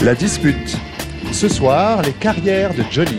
La dispute. Ce soir, les carrières de Johnny.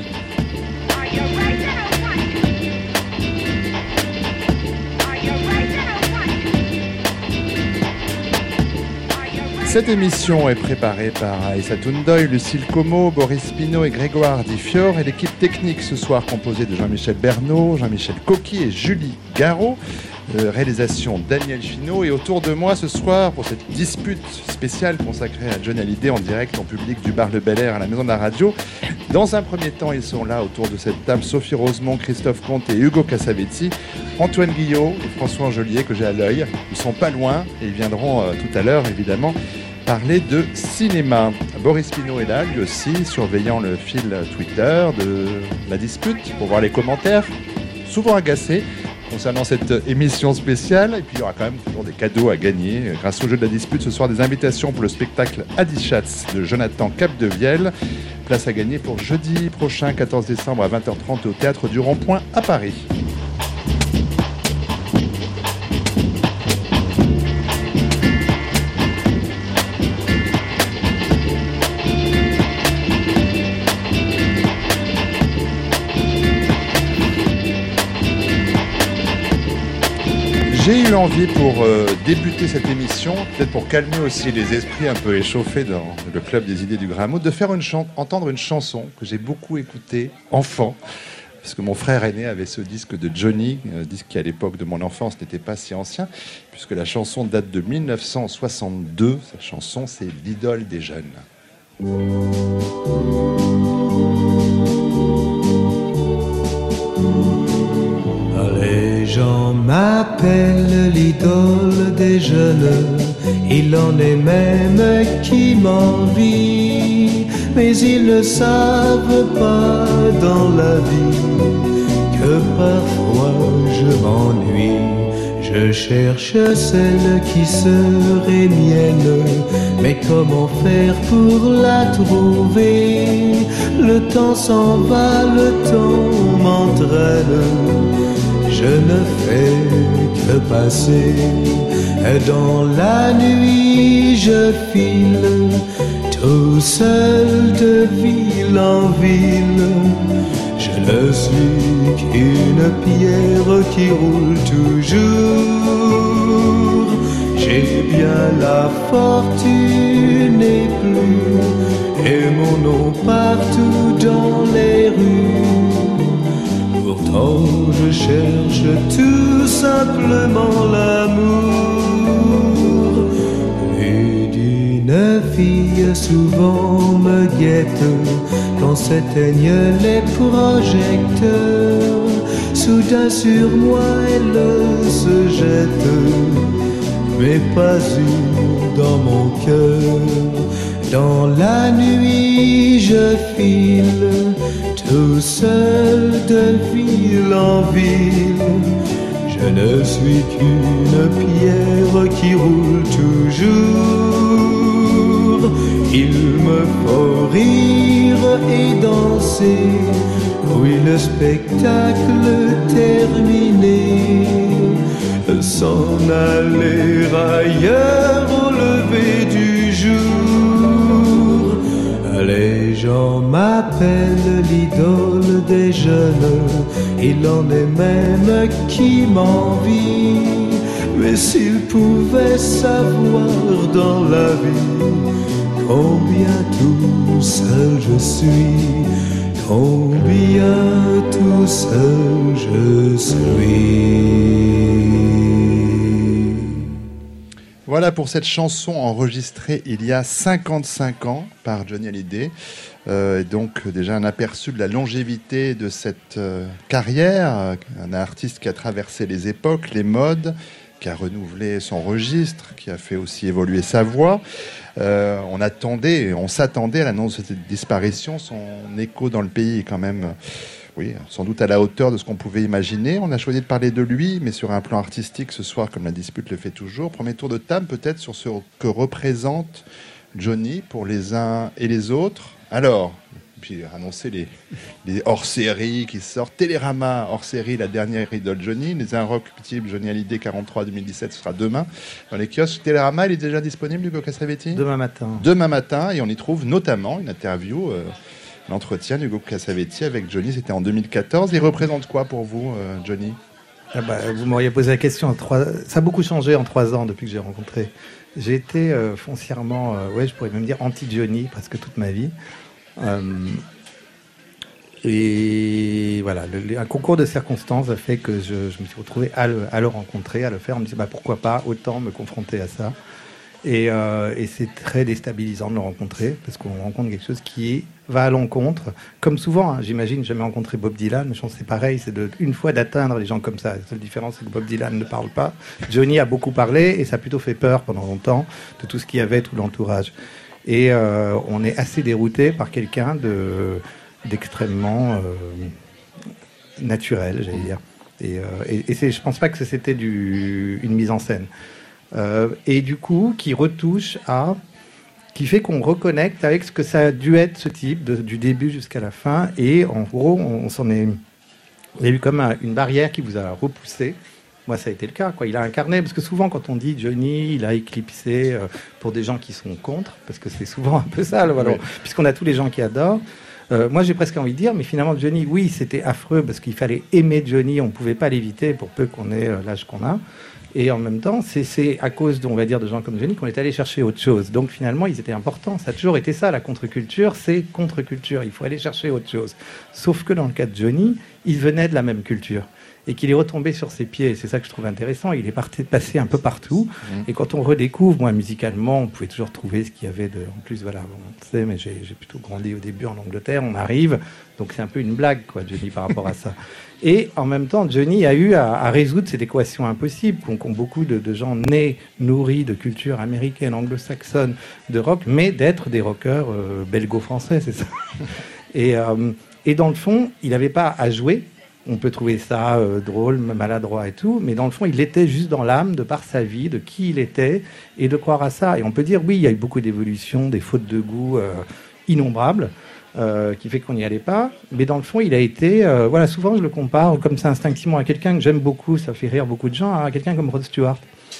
Cette émission est préparée par Aïssa Toundoy, Lucille Como, Boris Pinault et Grégoire Difior, et l'équipe technique ce soir composée de Jean-Michel Bernot, Jean-Michel Coqui et Julie Garot. Réalisation Daniel Finot, et autour de moi ce soir pour cette dispute spéciale consacrée à Johnny Hallyday en direct en public du bar Le Bel Air à la Maison de la Radio. Dans un premier temps, ils sont là autour de cette table: Sophie Rosemont, Christophe Comte et Hugo Cassavetti, Antoine Guillot et François Angelier que j'ai à l'œil. Ils sont pas loin et ils viendront tout à l'heure évidemment parler de cinéma. Boris Pinault est là lui aussi, surveillant le fil Twitter de la dispute pour voir les commentaires, souvent agacés concernant cette émission spéciale. Et puis il y aura quand même toujours des cadeaux à gagner grâce au jeu de la dispute. Ce soir, des invitations pour le spectacle Addichatz de Jonathan Capdevielle. Place à gagner pour jeudi prochain, 14 décembre à 20h30 au Théâtre du Rond-Point à Paris. J'ai eu envie pour débuter cette émission, peut-être pour calmer aussi les esprits un peu échauffés dans le club des idées du Grammont, de faire entendre une chanson que j'ai beaucoup écoutée enfant, parce que mon frère aîné avait ce disque de Johnny, disque qui à l'époque de mon enfance n'était pas si ancien, puisque la chanson date de 1962. Cette chanson, c'est l'idole des jeunes. Les gens m'appellent l'idole des jeunes, il en est même qui m'envie, mais ils ne savent pas dans la vie que parfois je m'ennuie. Je cherche celle qui serait mienne, mais comment faire pour la trouver? Le temps s'en va, le temps m'entraîne, je ne fais que passer. Dans la nuit je file, tout seul de ville en ville. Je ne suis qu'une pierre qui roule toujours. J'ai bien la fortune et plus, et mon nom partout dans les rues. Pourtant je cherche tout simplement l'amour. Et d'une fille souvent me guette quand s'éteignent les projecteurs. Soudain sur moi elle se jette, mais pas une dans mon cœur. Dans la nuit je file, tout seul de ville en ville. Je ne suis qu'une pierre qui roule toujours. Il me faut rire et danser, oui, le spectacle terminé, s'en aller ailleurs au lever du jour. Les gens m'appellent l'idole des jeunes, il en est même qui m'envie, mais s'ils pouvaient savoir dans la vie combien tout seul je suis, combien tout seul je suis. Voilà pour cette chanson enregistrée il y a 55 ans par Johnny Hallyday. Donc déjà un aperçu de la longévité de cette carrière. Un artiste qui a traversé les époques, les modes, qui a renouvelé son registre, qui a fait aussi évoluer sa voix. On s'attendait à l'annonce de cette disparition. Son écho dans le pays est quand même... Oui, sans doute à la hauteur de ce qu'on pouvait imaginer. On a choisi de parler de lui, mais sur un plan artistique ce soir, comme la dispute le fait toujours. Premier tour de table peut-être sur ce que représente Johnny pour les uns et les autres. Alors, puis annoncer les hors-séries qui sortent. Télérama, hors-série, la dernière idole Johnny. Les Inrecuptibles, Johnny Hallyday 43-2017, ce sera demain dans les kiosques. Télérama, il est déjà disponible, Hugo Cassavetti ? Demain matin. Demain matin, et on y trouve notamment une interview, l'entretien d'Hugo Cassavetti avec Johnny, c'était en 2014. Il représente quoi pour vous, Johnny ? Vous m'auriez posé la question, ça a beaucoup changé en 3 ans depuis que j'ai rencontré. J'ai été foncièrement, je pourrais même dire anti-Johnny presque toute ma vie. Et voilà, un concours de circonstances a fait que je me suis retrouvé à le rencontrer, à le faire. On me disait pourquoi pas autant me confronter à ça. Et c'est très déstabilisant de le rencontrer parce qu'on rencontre quelque chose qui va à l'encontre. Comme souvent, j'imagine, jamais rencontré Bob Dylan, mais je pense que c'est pareil, c'est une fois d'atteindre les gens comme ça. La seule différence, c'est que Bob Dylan ne parle pas. Johnny a beaucoup parlé et ça a plutôt fait peur pendant longtemps de tout ce qu'il y avait, tout l'entourage. Et on est assez dérouté par quelqu'un d'extrêmement naturel, j'allais dire. Et je pense pas que c'était une mise en scène. Et du coup, qui fait qu'on reconnecte avec ce que ça a dû être ce type, du début jusqu'à la fin. Et en gros, il y a eu comme une barrière qui vous a repoussé. Moi, ça a été le cas, quoi. Il a incarné, parce que souvent, quand on dit Johnny, il a éclipsé pour des gens qui sont contre, parce que c'est souvent un peu ça, voilà. Oui. Puisqu'on a tous les gens qui adorent. Moi, j'ai presque envie de dire, mais finalement, Johnny, oui, c'était affreux, parce qu'il fallait aimer Johnny, on ne pouvait pas l'éviter pour peu qu'on ait l'âge qu'on a. Et en même temps, c'est à cause, on va dire, de gens comme Johnny qu'on est allé chercher autre chose. Donc finalement, ils étaient importants. Ça a toujours été ça, la contre-culture, c'est contre-culture. Il faut aller chercher autre chose. Sauf que dans le cas de Johnny, il venait de la même culture. Et qu'il est retombé sur ses pieds. C'est ça que je trouve intéressant. Il est passé un peu partout. Et quand on redécouvre, moi, musicalement, on pouvait toujours trouver ce qu'il y avait de... En plus, voilà, on sait, mais j'ai plutôt grandi au début en Angleterre. On arrive. Donc c'est un peu une blague, quoi, Johnny, par rapport à ça. Et en même temps, Johnny a eu à résoudre cette équation impossible qu'ont beaucoup de gens nés, nourris de culture américaine, anglo-saxonne, de rock, mais d'être des rockers belgo-français, c'est ça. Et dans le fond, il n'avait pas à jouer. On peut trouver ça drôle, maladroit et tout, mais dans le fond, il était juste dans l'âme, de par sa vie, de qui il était, et de croire à ça. Et on peut dire, oui, il y a eu beaucoup d'évolutions, des fautes de goût innombrables, qui fait qu'on n'y allait pas. Mais dans le fond, il a été... voilà, souvent, je le compare comme ça instinctivement à quelqu'un que j'aime beaucoup, ça fait rire beaucoup de gens, à quelqu'un comme Rod Stewart,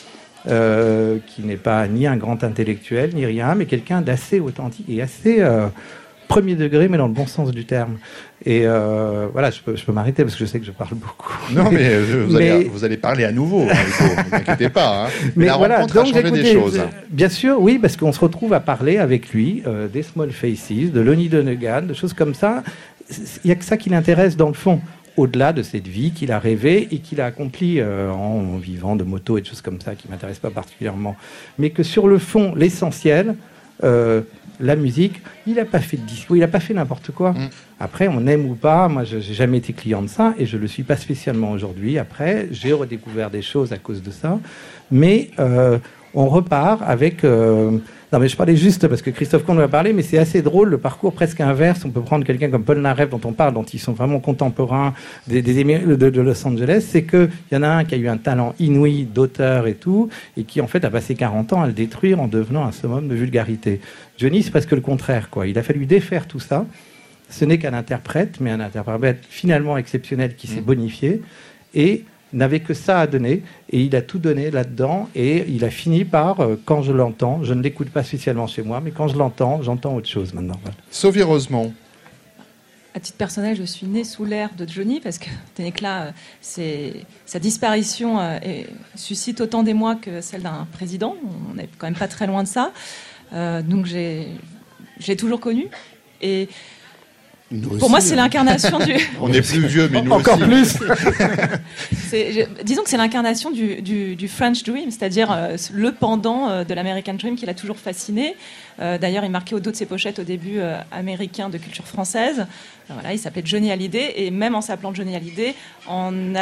qui n'est pas ni un grand intellectuel, ni rien, mais quelqu'un d'assez authentique et assez... premier degré, mais dans le bon sens du terme. Et voilà, je peux m'arrêter parce que je sais que je parle beaucoup. Non, mais vous allez parler à nouveau, hein, ne vous inquiétez pas. Hein. Mais la voilà, rencontre a changé des choses. Bien sûr, oui, parce qu'on se retrouve à parler avec lui des Small Faces, de Lonnie Donegan, de choses comme ça. Il n'y a que ça qui l'intéresse dans le fond, au-delà de cette vie qu'il a rêvée et qu'il a accomplie en vivant de moto et de choses comme ça qui ne m'intéressent pas particulièrement. Mais que sur le fond, l'essentiel... la musique, il n'a pas fait de disco, il n'a pas fait n'importe quoi. Après, on aime ou pas, moi, je n'ai jamais été client de ça et je ne le suis pas spécialement aujourd'hui. Après, j'ai redécouvert des choses à cause de ça. Mais on repart avec... Non, mais je parlais juste parce que Christophe Comte nous a parlé, mais c'est assez drôle, le parcours presque inverse. On peut prendre quelqu'un comme Paul Naref, dont on parle, dont ils sont vraiment contemporains de Los Angeles. C'est qu'il y en a un qui a eu un talent inouï d'auteur et tout, et qui en fait a passé 40 ans à le détruire en devenant un summum de vulgarité. Johnny, c'est presque le contraire, quoi. Il a fallu défaire tout ça. Ce n'est qu'un interprète, mais un interprète finalement exceptionnel qui s'est bonifié. Et n'avait que ça à donner, et il a tout donné là-dedans, et il a fini par, quand je l'entends, je ne l'écoute pas spécialement chez moi, mais quand je l'entends, j'entends autre chose maintenant. Voilà. Sophie Rosemont. À titre personnel, je suis née sous l'ère de Johnny, parce que Ténéclat, sa disparition suscite autant d'émoi que celle d'un président. On n'est quand même pas très loin de ça. Donc j'ai toujours connu, et... Pour moi, c'est l'incarnation du... On est plus vieux, mais nous encore aussi. Plus. Disons que c'est l'incarnation du French Dream, c'est-à-dire le pendant de l'American Dream qui l'a toujours fasciné. D'ailleurs, il marquait au dos de ses pochettes au début américain de culture française. Voilà, il s'appelait Johnny Hallyday, et même en s'appelant Johnny Hallyday, en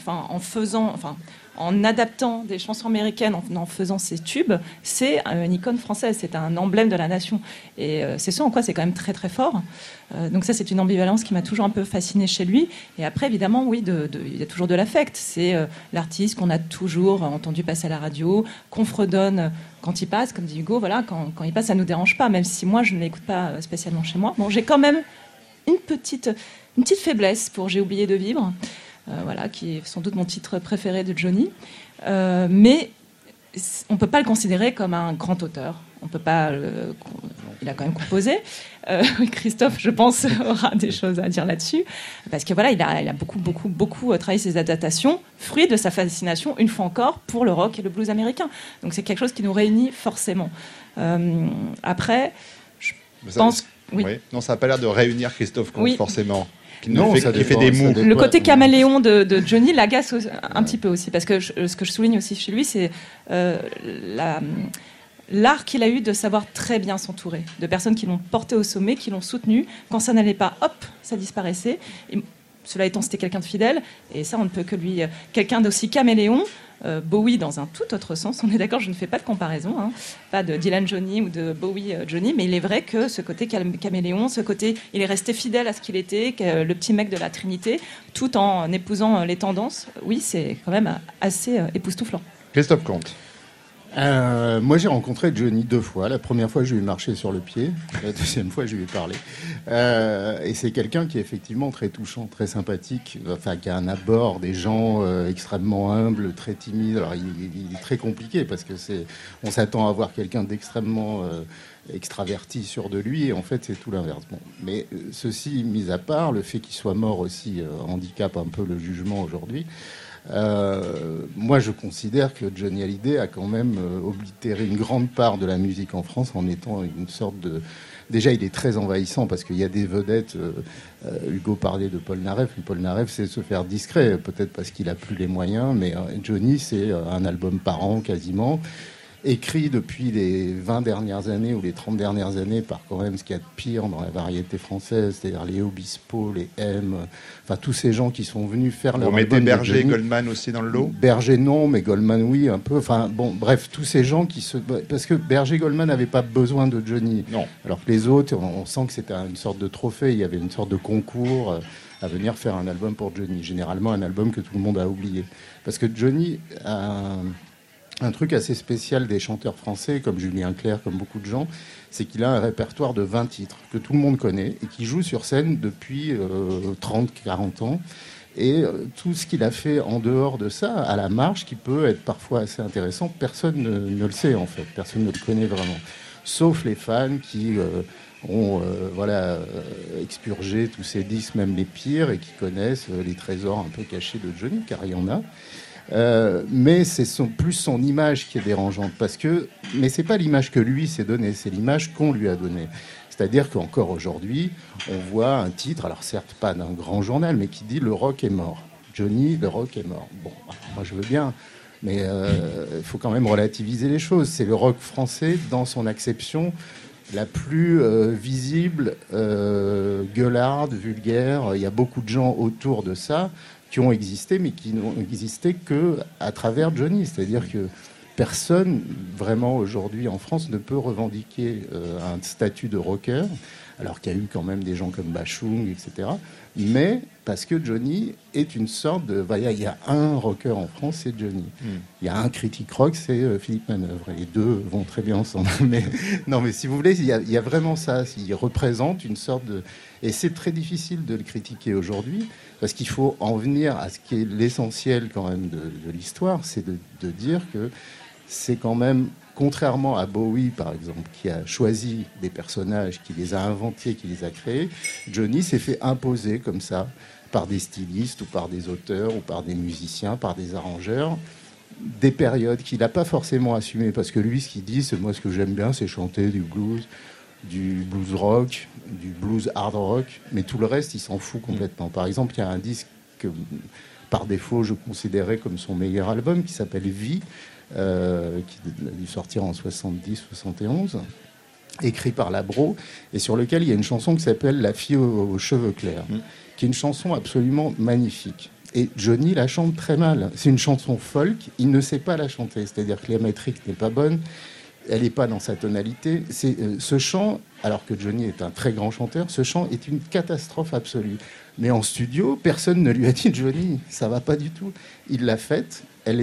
adaptant des chansons américaines, en faisant ses tubes, c'est une icône française, c'est un emblème de la nation. Et c'est ce en quoi c'est quand même très très fort. Donc ça, c'est une ambivalence qui m'a toujours un peu fascinée chez lui. Et après, évidemment, oui, il y a toujours de l'affect. C'est l'artiste qu'on a toujours entendu passer à la radio, qu'on fredonne quand il passe, comme dit Hugo, voilà, quand il passe, ça ne nous dérange pas, même si moi, je ne l'écoute pas spécialement chez moi. Bon, j'ai quand même une petite faiblesse pour J'ai oublié de vivre, voilà, qui est sans doute mon titre préféré de Johnny. Mais on ne peut pas le considérer comme un grand auteur. On peut pas. Il a quand même composé. Christophe, je pense, aura des choses à dire là-dessus, parce que voilà, il a beaucoup travaillé ses adaptations, fruit de sa fascination, une fois encore, pour le rock et le blues américain. Donc c'est quelque chose qui nous réunit forcément. Après, je pense. Oui. Non, ça n'a pas l'air de réunir Christophe Comte, forcément. Qui fait des mous. Le côté caméléon de Johnny l'agace un petit peu aussi, parce que ce que je souligne aussi chez lui, c'est l'art qu'il a eu de savoir très bien s'entourer, de personnes qui l'ont porté au sommet, qui l'ont soutenu. Quand ça n'allait pas, hop, ça disparaissait. Et cela étant, c'était quelqu'un de fidèle, et ça, on ne peut que lui... Quelqu'un d'aussi caméléon, Bowie dans un tout autre sens, on est d'accord, je ne fais pas de comparaison, hein, pas de Dylan Johnny ou de Bowie Johnny, mais il est vrai que ce côté caméléon, ce côté, il est resté fidèle à ce qu'il était, le petit mec de la Trinité, tout en épousant les tendances. Oui, c'est quand même assez époustouflant. Christophe Comte. Moi, j'ai rencontré Johnny 2 fois. La première fois, je lui ai marché sur le pied. La deuxième fois, je lui ai parlé. Et c'est quelqu'un qui est effectivement très touchant, très sympathique, enfin, qui a un abord des gens extrêmement humbles, très timides. Alors, il est très compliqué parce que on s'attend à voir quelqu'un d'extrêmement extraverti sûr de lui, et en fait, c'est tout l'inverse. Bon. Mais ceci mis à part, le fait qu'il soit mort aussi handicape un peu le jugement aujourd'hui. Moi, je considère que Johnny Hallyday a quand même oblitéré une grande part de la musique en France en étant une sorte de... Déjà, il est très envahissant parce qu'il y a des vedettes. Hugo parlait de Paul Naref. Paul Naref, c'est se faire discret, peut-être parce qu'il a plus les moyens, mais Johnny, c'est un album par an quasiment. Écrit depuis les 20 dernières années ou les 30 dernières années par quand même ce qu'il y a de pire dans la variété française, c'est-à-dire les Obispo, les M, enfin tous ces gens qui sont venus faire leur album. Vous mettez Berger et Goldman aussi dans le lot ? Berger non, mais Goldman oui, un peu. Enfin bon, bref, tous ces gens qui se... Parce que Berger et Goldman n'avaient pas besoin de Johnny. Non. Alors que les autres, on sent que c'était une sorte de trophée, il y avait une sorte de concours à venir faire un album pour Johnny. Généralement un album que tout le monde a oublié. Parce que Johnny a un truc assez spécial des chanteurs français, comme Julien Clerc, comme beaucoup de gens, c'est qu'il a un répertoire de 20 titres que tout le monde connaît et qui joue sur scène depuis 30-40 ans. Et tout ce qu'il a fait en dehors de ça, à la marge, qui peut être parfois assez intéressant, personne ne le sait en fait, personne ne le connaît vraiment. Sauf les fans qui ont expurgé tous ces disques, même les pires, et qui connaissent les trésors un peu cachés de Johnny, car il y en a. Mais c'est plus son image qui est dérangeante, mais c'est pas l'image que lui s'est donnée, c'est l'image qu'on lui a donnée. C'est-à-dire qu'encore aujourd'hui, on voit un titre, alors certes pas d'un grand journal, mais qui dit « Le rock est mort ». Johnny, le rock est mort. Bon, moi je veux bien, mais il faut quand même relativiser les choses. C'est le rock français dans son acception la plus visible, gueularde, vulgaire. Il y a beaucoup de gens autour de ça qui ont existé, mais qui n'ont existé qu'à travers Johnny. C'est-à-dire que personne, vraiment, aujourd'hui, en France, ne peut revendiquer un statut de rocker, alors qu'il y a eu quand même des gens comme Bachung, etc. Mais parce que Johnny est une sorte de... Il y a un rocker en France, c'est Johnny. Il y a un critique rock, c'est Philippe Manœuvre. Et les deux vont très bien ensemble. Mais, non, mais si vous voulez, il y a vraiment ça. Il représente une sorte de... Et c'est très difficile de le critiquer aujourd'hui, parce qu'il faut en venir à ce qui est l'essentiel quand même de l'histoire, c'est de dire que c'est quand même, contrairement à Bowie par exemple, qui a choisi des personnages, qui les a inventés, qui les a créés, Johnny s'est fait imposer comme ça par des stylistes ou par des auteurs ou par des musiciens, par des arrangeurs, des périodes qu'il n'a pas forcément assumées, parce que lui, ce qu'il dit, c'est moi, ce que j'aime bien, c'est chanter du blues rock, du blues hard rock, mais tout le reste, il s'en fout complètement. Par exemple, il y a un disque que, par défaut, je considérais comme son meilleur album, qui s'appelle Vie, qui a dû sortir en 70-71, écrit par Labro, et sur lequel il y a une chanson qui s'appelle La fille aux cheveux clairs, qui est une chanson absolument magnifique. Et Johnny la chante très mal. C'est une chanson folk, il ne sait pas la chanter, c'est-à-dire que la métrique n'est pas bonne, elle n'est pas dans sa tonalité. Ce chant, alors que Johnny est un très grand chanteur, ce chant est une catastrophe absolue. Mais en studio, personne ne lui a dit « Johnny, ça va pas du tout ». Il l'a faite, elle est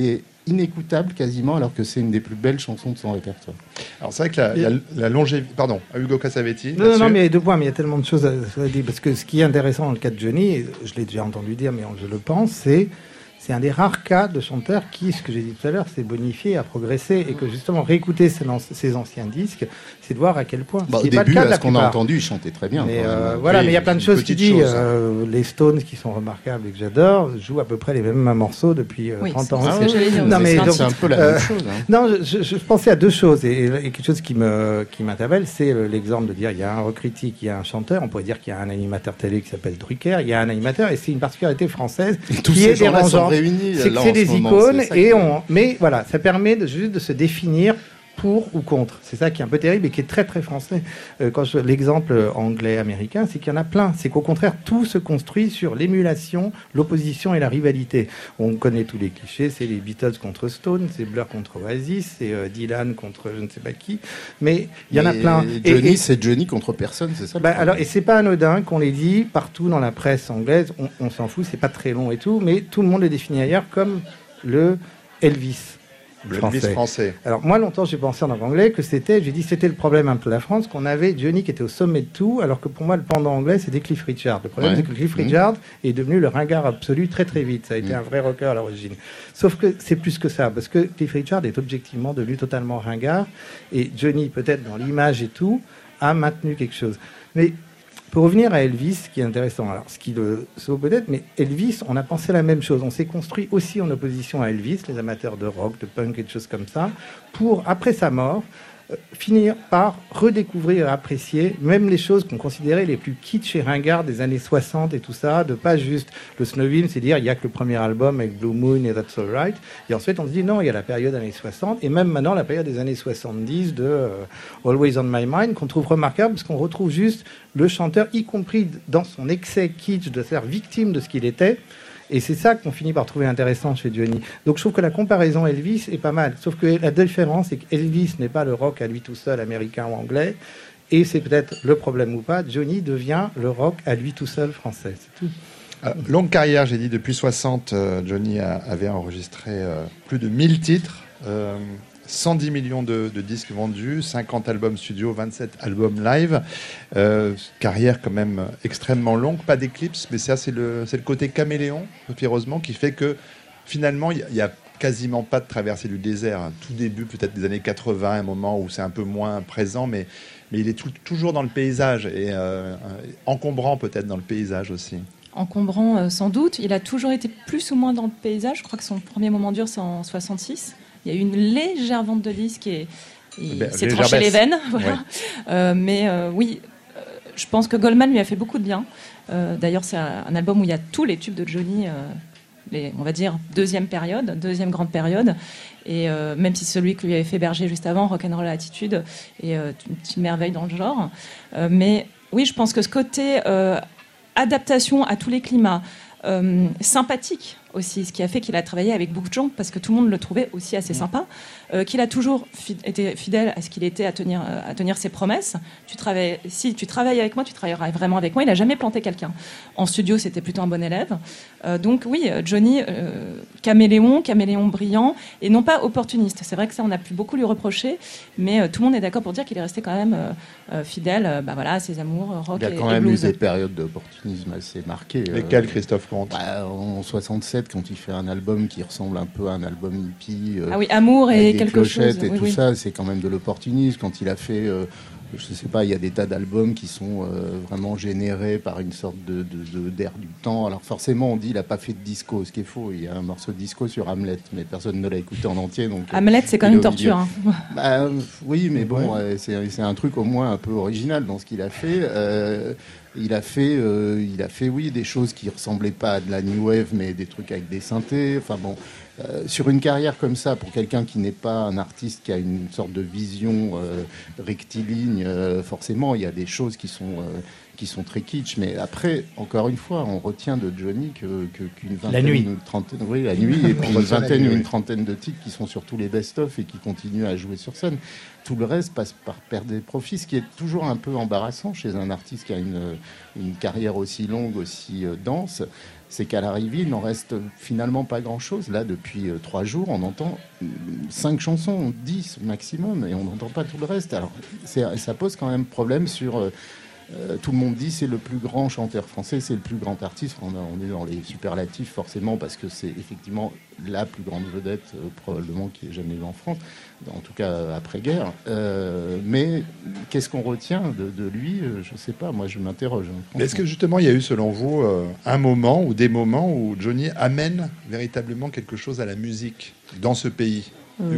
inécoutable quasiment, alors que c'est une des plus belles chansons de son répertoire. Alors c'est vrai que la longévité... Pardon, Hugo Cassavetti. Non, mais il y a 2 points, mais il y a tellement de choses à dire. Parce que ce qui est intéressant dans le cas de Johnny, je l'ai déjà entendu dire, mais je le pense, c'est un des rares cas de chanteur qui, ce que j'ai dit tout à l'heure, s'est bonifié, a progressé, et que justement réécouter ses anciens disques, c'est de voir à quel point. Au début, à ce qu'on a entendu, il chantait très bien. Mais voilà, mais il y a plein de choses qui disent. Les Stones, qui sont remarquables et que j'adore, jouent à peu près les mêmes moments depuis 30 ans. C'est un peu la même chose. Non, je pensais à 2 choses, et quelque chose qui m'interpelle, c'est l'exemple de dire il y a un rock critique, il y a un chanteur, on pourrait dire qu'il y a un animateur télé qui s'appelle Drucker, il y a un animateur, et c'est une particularité française qui est dérangeante. C'est que c'est des icônes, mais voilà, ça permet juste de se définir pour ou contre. C'est ça qui est un peu terrible et qui est très très français. L'exemple anglais-américain, c'est qu'il y en a plein. C'est qu'au contraire, tout se construit sur l'émulation, l'opposition et la rivalité. On connaît tous les clichés, c'est les Beatles contre Stones, c'est Blur contre Oasis, c'est Dylan contre je ne sais pas qui, mais il y en a plein. Johnny, c'est Johnny contre personne, c'est ça alors, et c'est pas anodin qu'on les dit partout dans la presse anglaise, on s'en fout, c'est pas très long et tout, mais tout le monde le définit ailleurs comme le Elvis. Français. Alors moi longtemps j'ai pensé en anglais que c'était le problème un peu de la France, qu'on avait Johnny qui était au sommet de tout, alors que pour moi le pendant anglais c'était Cliff Richard. Le problème c'est que Cliff Richard est devenu le ringard absolu très très vite. Ça a été un vrai rocker à l'origine. Sauf que c'est plus que ça, parce que Cliff Richard est objectivement devenu totalement ringard, et Johnny peut-être dans l'image et tout a maintenu quelque chose. Mais pour revenir à Elvis, ce qui est intéressant, alors ce qui le sauve peut-être, mais Elvis, on a pensé la même chose. On s'est construit aussi en opposition à Elvis, les amateurs de rock, de punk et de choses comme ça, pour, après sa mort, finir par redécouvrir et apprécier même les choses qu'on considérait les plus kitsch et ringards des années 60 et tout ça, de pas juste le snobisme, c'est dire il y a que le premier album avec Blue Moon et That's All Right, et ensuite on se dit non, il y a la période années 60 et même maintenant la période des années 70 de Always on My Mind, qu'on trouve remarquable parce qu'on retrouve juste le chanteur, y compris dans son excès kitsch, de se faire victime de ce qu'il était. Et c'est ça qu'on finit par trouver intéressant chez Johnny. Donc je trouve que la comparaison Elvis est pas mal. Sauf que la différence, c'est qu'Elvis n'est pas le rock à lui tout seul, américain ou anglais. Et c'est peut-être le problème ou pas. Johnny devient le rock à lui tout seul, français. C'est tout. Longue carrière, j'ai dit, depuis 60, Johnny avait enregistré plus de 1000 titres. 110 millions de disques vendus, 50 albums studio, 27 albums live. Carrière quand même extrêmement longue, pas d'éclipse, mais ça c'est le côté caméléon, heureusement, qui fait que finalement il y a quasiment pas de traversée du désert. Tout début peut-être des années 80, un moment où c'est un peu moins présent, mais il est toujours dans le paysage et encombrant peut-être dans le paysage aussi. Encombrant sans doute, il a toujours été plus ou moins dans le paysage. Je crois que son premier moment dur c'est en 66. Il y a eu une légère vente de disques et s'est tranché les veines. Voilà. Ouais. Oui, je pense que Goldman lui a fait beaucoup de bien. D'ailleurs, c'est un album où il y a tous les tubes de Johnny, on va dire deuxième grande période. Et même si celui que lui avait fait Berger juste avant, Rock'n'Roll Attitude, est une petite merveille dans le genre. Mais oui, je pense que ce côté adaptation à tous les climats, sympathique aussi, ce qui a fait qu'il a travaillé avec beaucoup de gens parce que tout le monde le trouvait aussi assez sympa, qu'il a toujours été fidèle à ce qu'il était à tenir ses promesses. Si tu travailles avec moi, tu travailleras vraiment avec moi. Il n'a jamais planté quelqu'un. En studio, c'était plutôt un bon élève. Donc oui, Johnny, caméléon brillant et non pas opportuniste. C'est vrai que ça, on a pu beaucoup lui reprocher, mais tout le monde est d'accord pour dire qu'il est resté quand même fidèle à ses amours rock et blues. Il y a quand même eu des périodes d'opportunisme assez marquées. Lesquelles, Christophe Comte? En 67, quand il fait un album qui ressemble un peu à un album hippie, ah oui, Amour et quelque chose, et tout ça, c'est quand même de l'opportunisme. Quand il a fait, je sais pas, il y a des tas d'albums qui sont vraiment générés par une sorte d'air du temps. Alors forcément, on dit il a pas fait de disco, ce qui est faux. Il y a un morceau de disco sur Hamlet, mais personne ne l'a écouté en entier. Donc Hamlet, c'est quand même une torture. Hein. Oui, mais bon, c'est un truc au moins un peu original dans ce qu'il a fait. Il a fait, oui, des choses qui ressemblaient pas à de la new wave, mais des trucs avec des synthés. Enfin bon, sur une carrière comme ça, pour quelqu'un qui n'est pas un artiste qui a une sorte de vision rectiligne, forcément, il y a des choses qui sont qui sont très kitsch. Mais après, encore une fois, on retient de Johnny qu'une vingtaine, La nuit. une trentaine, oui, la nuit, et puis une vingtaine ou une trentaine de titres qui sont surtout les best-of et qui continuent à jouer sur scène. Tout le reste passe par perdre des profits, ce qui est toujours un peu embarrassant chez un artiste qui a une carrière aussi longue, aussi dense. C'est qu'à l'arrivée, il n'en reste finalement pas grand-chose. Là, depuis 3 jours, on entend 5 chansons, 10 maximum, et on n'entend pas tout le reste. Alors, ça pose quand même problème sur... tout le monde dit c'est le plus grand chanteur français, c'est le plus grand artiste. On est dans les superlatifs forcément parce que c'est effectivement la plus grande vedette probablement qui ait jamais eu en France, en tout cas après-guerre. Mais qu'est-ce qu'on retient de lui? Je ne sais pas, moi je m'interroge. Est-ce que justement il y a eu selon vous un moment ou des moments où Johnny amène véritablement quelque chose à la musique dans ce pays?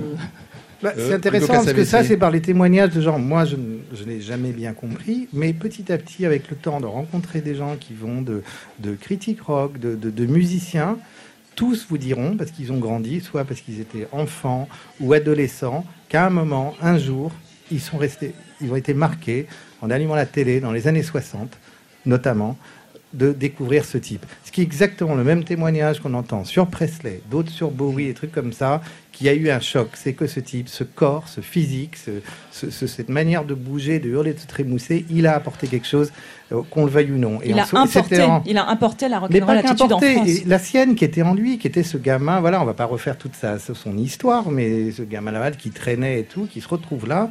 C'est intéressant parce que ça, c'est par les témoignages de gens. Moi, je n'ai jamais bien compris, mais petit à petit, avec le temps, de rencontrer des gens qui vont de critiques rock, de musiciens, tous vous diront, parce qu'ils ont grandi, soit parce qu'ils étaient enfants ou adolescents, qu'à un moment, un jour, ils ont été marqués en allumant la télé dans les années 60, notamment, de découvrir ce type. Ce qui est exactement le même témoignage qu'on entend sur Presley, d'autres sur Bowie, des trucs comme ça, qui a eu un choc. C'est que ce type, ce corps, ce physique, cette manière de bouger, de hurler, de se trémousser, il a apporté quelque chose, qu'on le veuille ou non. Il a importé la rock'n'roll attitude en France. Et la sienne qui était en lui, qui était ce gamin, voilà, on va pas refaire toute son histoire, mais ce gamin là qui traînait et tout, qui se retrouve là,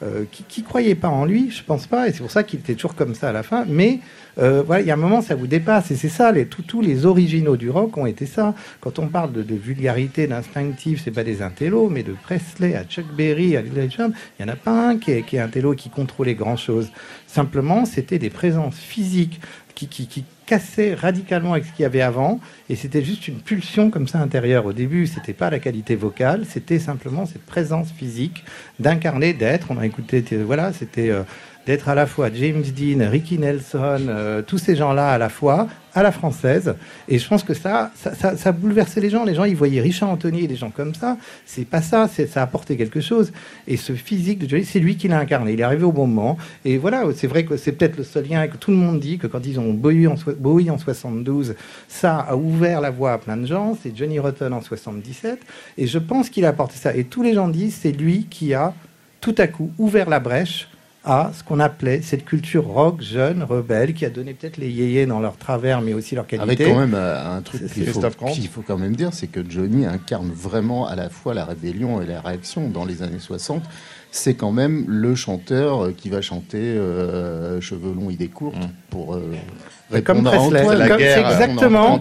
qui croyait pas en lui, je pense pas, et c'est pour ça qu'il était toujours comme ça à la fin, mais voilà, il y a un moment, ça vous dépasse, et c'est ça, tous les originaux du rock ont été ça. Quand on parle de vulgarité, d'instinctif, c'est pas des intellos, mais de Presley à Chuck Berry, à Little Richard, il y en a pas un qui est intello, qui contrôlait grand chose. Simplement, c'était des présences physiques qui cassaient radicalement avec ce qu'il y avait avant, et c'était juste une pulsion comme ça intérieure. Au début, c'était pas la qualité vocale, c'était simplement cette présence physique d'incarner, d'être. On a écouté, voilà, c'était d'être à la fois James Dean, Ricky Nelson, tous ces gens-là à la fois, à la française. Et je pense que ça bouleversait les gens. Les gens, ils voyaient Richard Anthony et des gens comme ça. C'est pas ça, ça a apporté quelque chose. Et ce physique de Johnny, c'est lui qui l'a incarné. Il est arrivé au bon moment. Et voilà, c'est vrai que c'est peut-être le seul lien que tout le monde dit, que quand ils ont Bowie en 72, ça a ouvert la voie à plein de gens. C'est Johnny Rotten en 77. Et je pense qu'il a apporté ça. Et tous les gens disent, c'est lui qui a tout à coup ouvert la brèche à ce qu'on appelait cette culture rock, jeune, rebelle, qui a donné peut-être les yéyés dans leur travers, mais aussi leur qualité. Avec quand même un truc qu'il faut quand même dire, c'est que Johnny incarne vraiment à la fois la rébellion et la réaction. Dans les années 60, c'est quand même le chanteur qui va chanter cheveux longs, idées courtes pour répondre à Antoine. C'est exactement